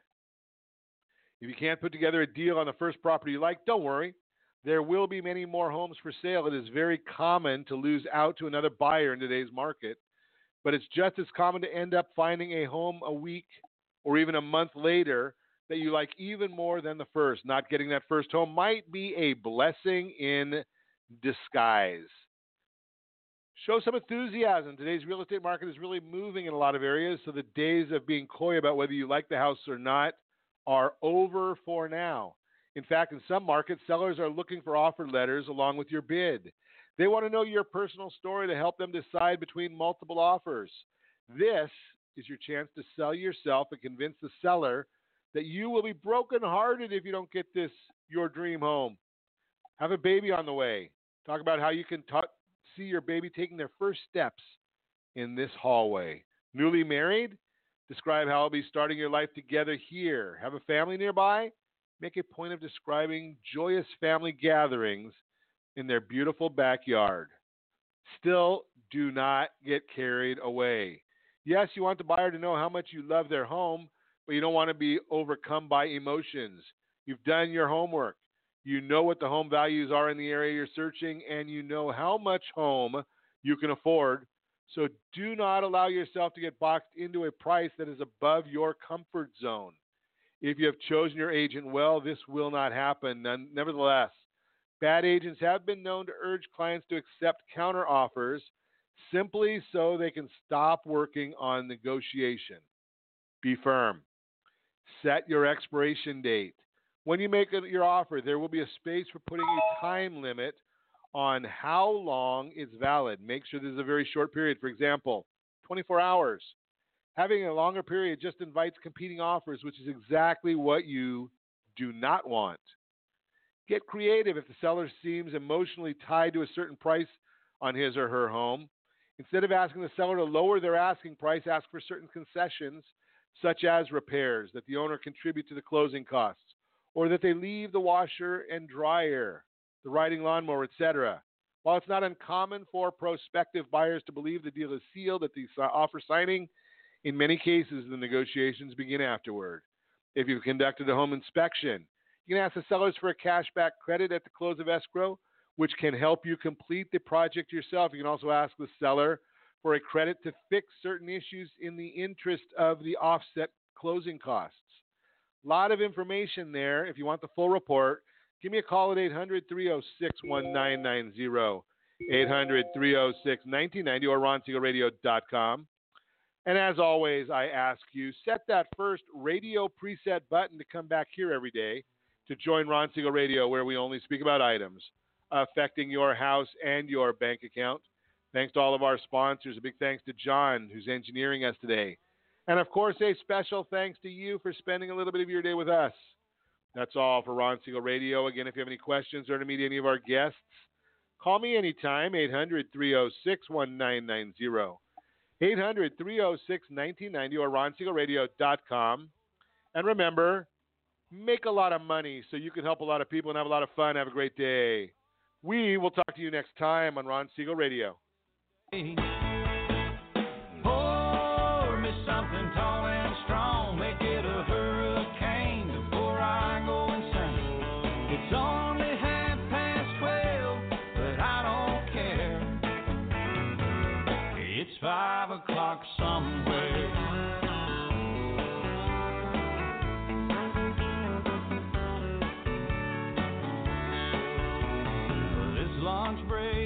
If you can't put together a deal on the first property you like, don't worry. There will be many more homes for sale. It is very common to lose out to another buyer in today's market. But it's just as common to end up finding a home a week or even a month later that you like even more than the first. Not getting that first home might be a blessing in disguise. Show some enthusiasm. Today's real estate market is really moving in a lot of areas, so the days of being coy about whether you like the house or not are over for now. In fact, in some markets, sellers are looking for offer letters along with your bid. They want to know your personal story to help them decide between multiple offers. This is your chance to sell yourself and convince the seller that you will be brokenhearted if you don't get this, your dream home. Have a baby on the way. Talk about how you can ta- see your baby taking their first steps in this hallway. Newly married? Describe how you'll be starting your life together here. Have a family nearby? Make a point of describing joyous family gatherings in their beautiful backyard. Still, do not get carried away. Yes, you want the buyer to know how much you love their home, but you don't want to be overcome by emotions. You've done your homework. You know what the home values are in the area you're searching, and you know how much home you can afford. So do not allow yourself to get boxed into a price that is above your comfort zone. If you have chosen your agent well, this will not happen. Nevertheless, bad agents have been known to urge clients to accept counteroffers simply so they can stop working on negotiation. Be firm. Set your expiration date. When you make your offer, there will be a space for putting a time limit on how long it's valid. Make sure this is a very short period. For example, twenty-four hours. Having a longer period just invites competing offers, which is exactly what you do not want. Get creative if the seller seems emotionally tied to a certain price on his or her home. Instead of asking the seller to lower their asking price, ask for certain concessions, such as repairs that the owner contribute to the closing costs, or that they leave the washer and dryer, the riding lawnmower, et cetera. While it's not uncommon for prospective buyers to believe the deal is sealed at the offer signing, in many cases the negotiations begin afterward. If you've conducted a home inspection, you can ask the sellers for a cashback credit at the close of escrow, which can help you complete the project yourself. You can also ask the seller for a credit to fix certain issues in the interest of the offset closing costs. A lot of information there. If you want the full report, give me a call at eight hundred, three oh six, one nine nine zero, eight hundred, three oh six, one nine nine zero, or ron siegel radio dot com. And as always, I ask you, set that first radio preset button to come back here every day to join Ron Siegel Radio, where we only speak about items affecting your house and your bank account. Thanks to all of our sponsors. A big thanks to John, who's engineering us today. And, of course, a special thanks to you for spending a little bit of your day with us. That's all for Ron Siegel Radio. Again, if you have any questions or to meet any of our guests, call me anytime, eight hundred, three oh six, one nine nine zero. eight hundred, three oh six, one nine nine zero or ron siegel radio dot com. And remember, make a lot of money so you can help a lot of people and have a lot of fun. Have a great day. We will talk to you next time on Ron Siegel Radio. Pour me something tall and strong, make it a hurricane before I go insane. It's only half past twelve, but I don't care. It's five o'clock somewhere. This lunch break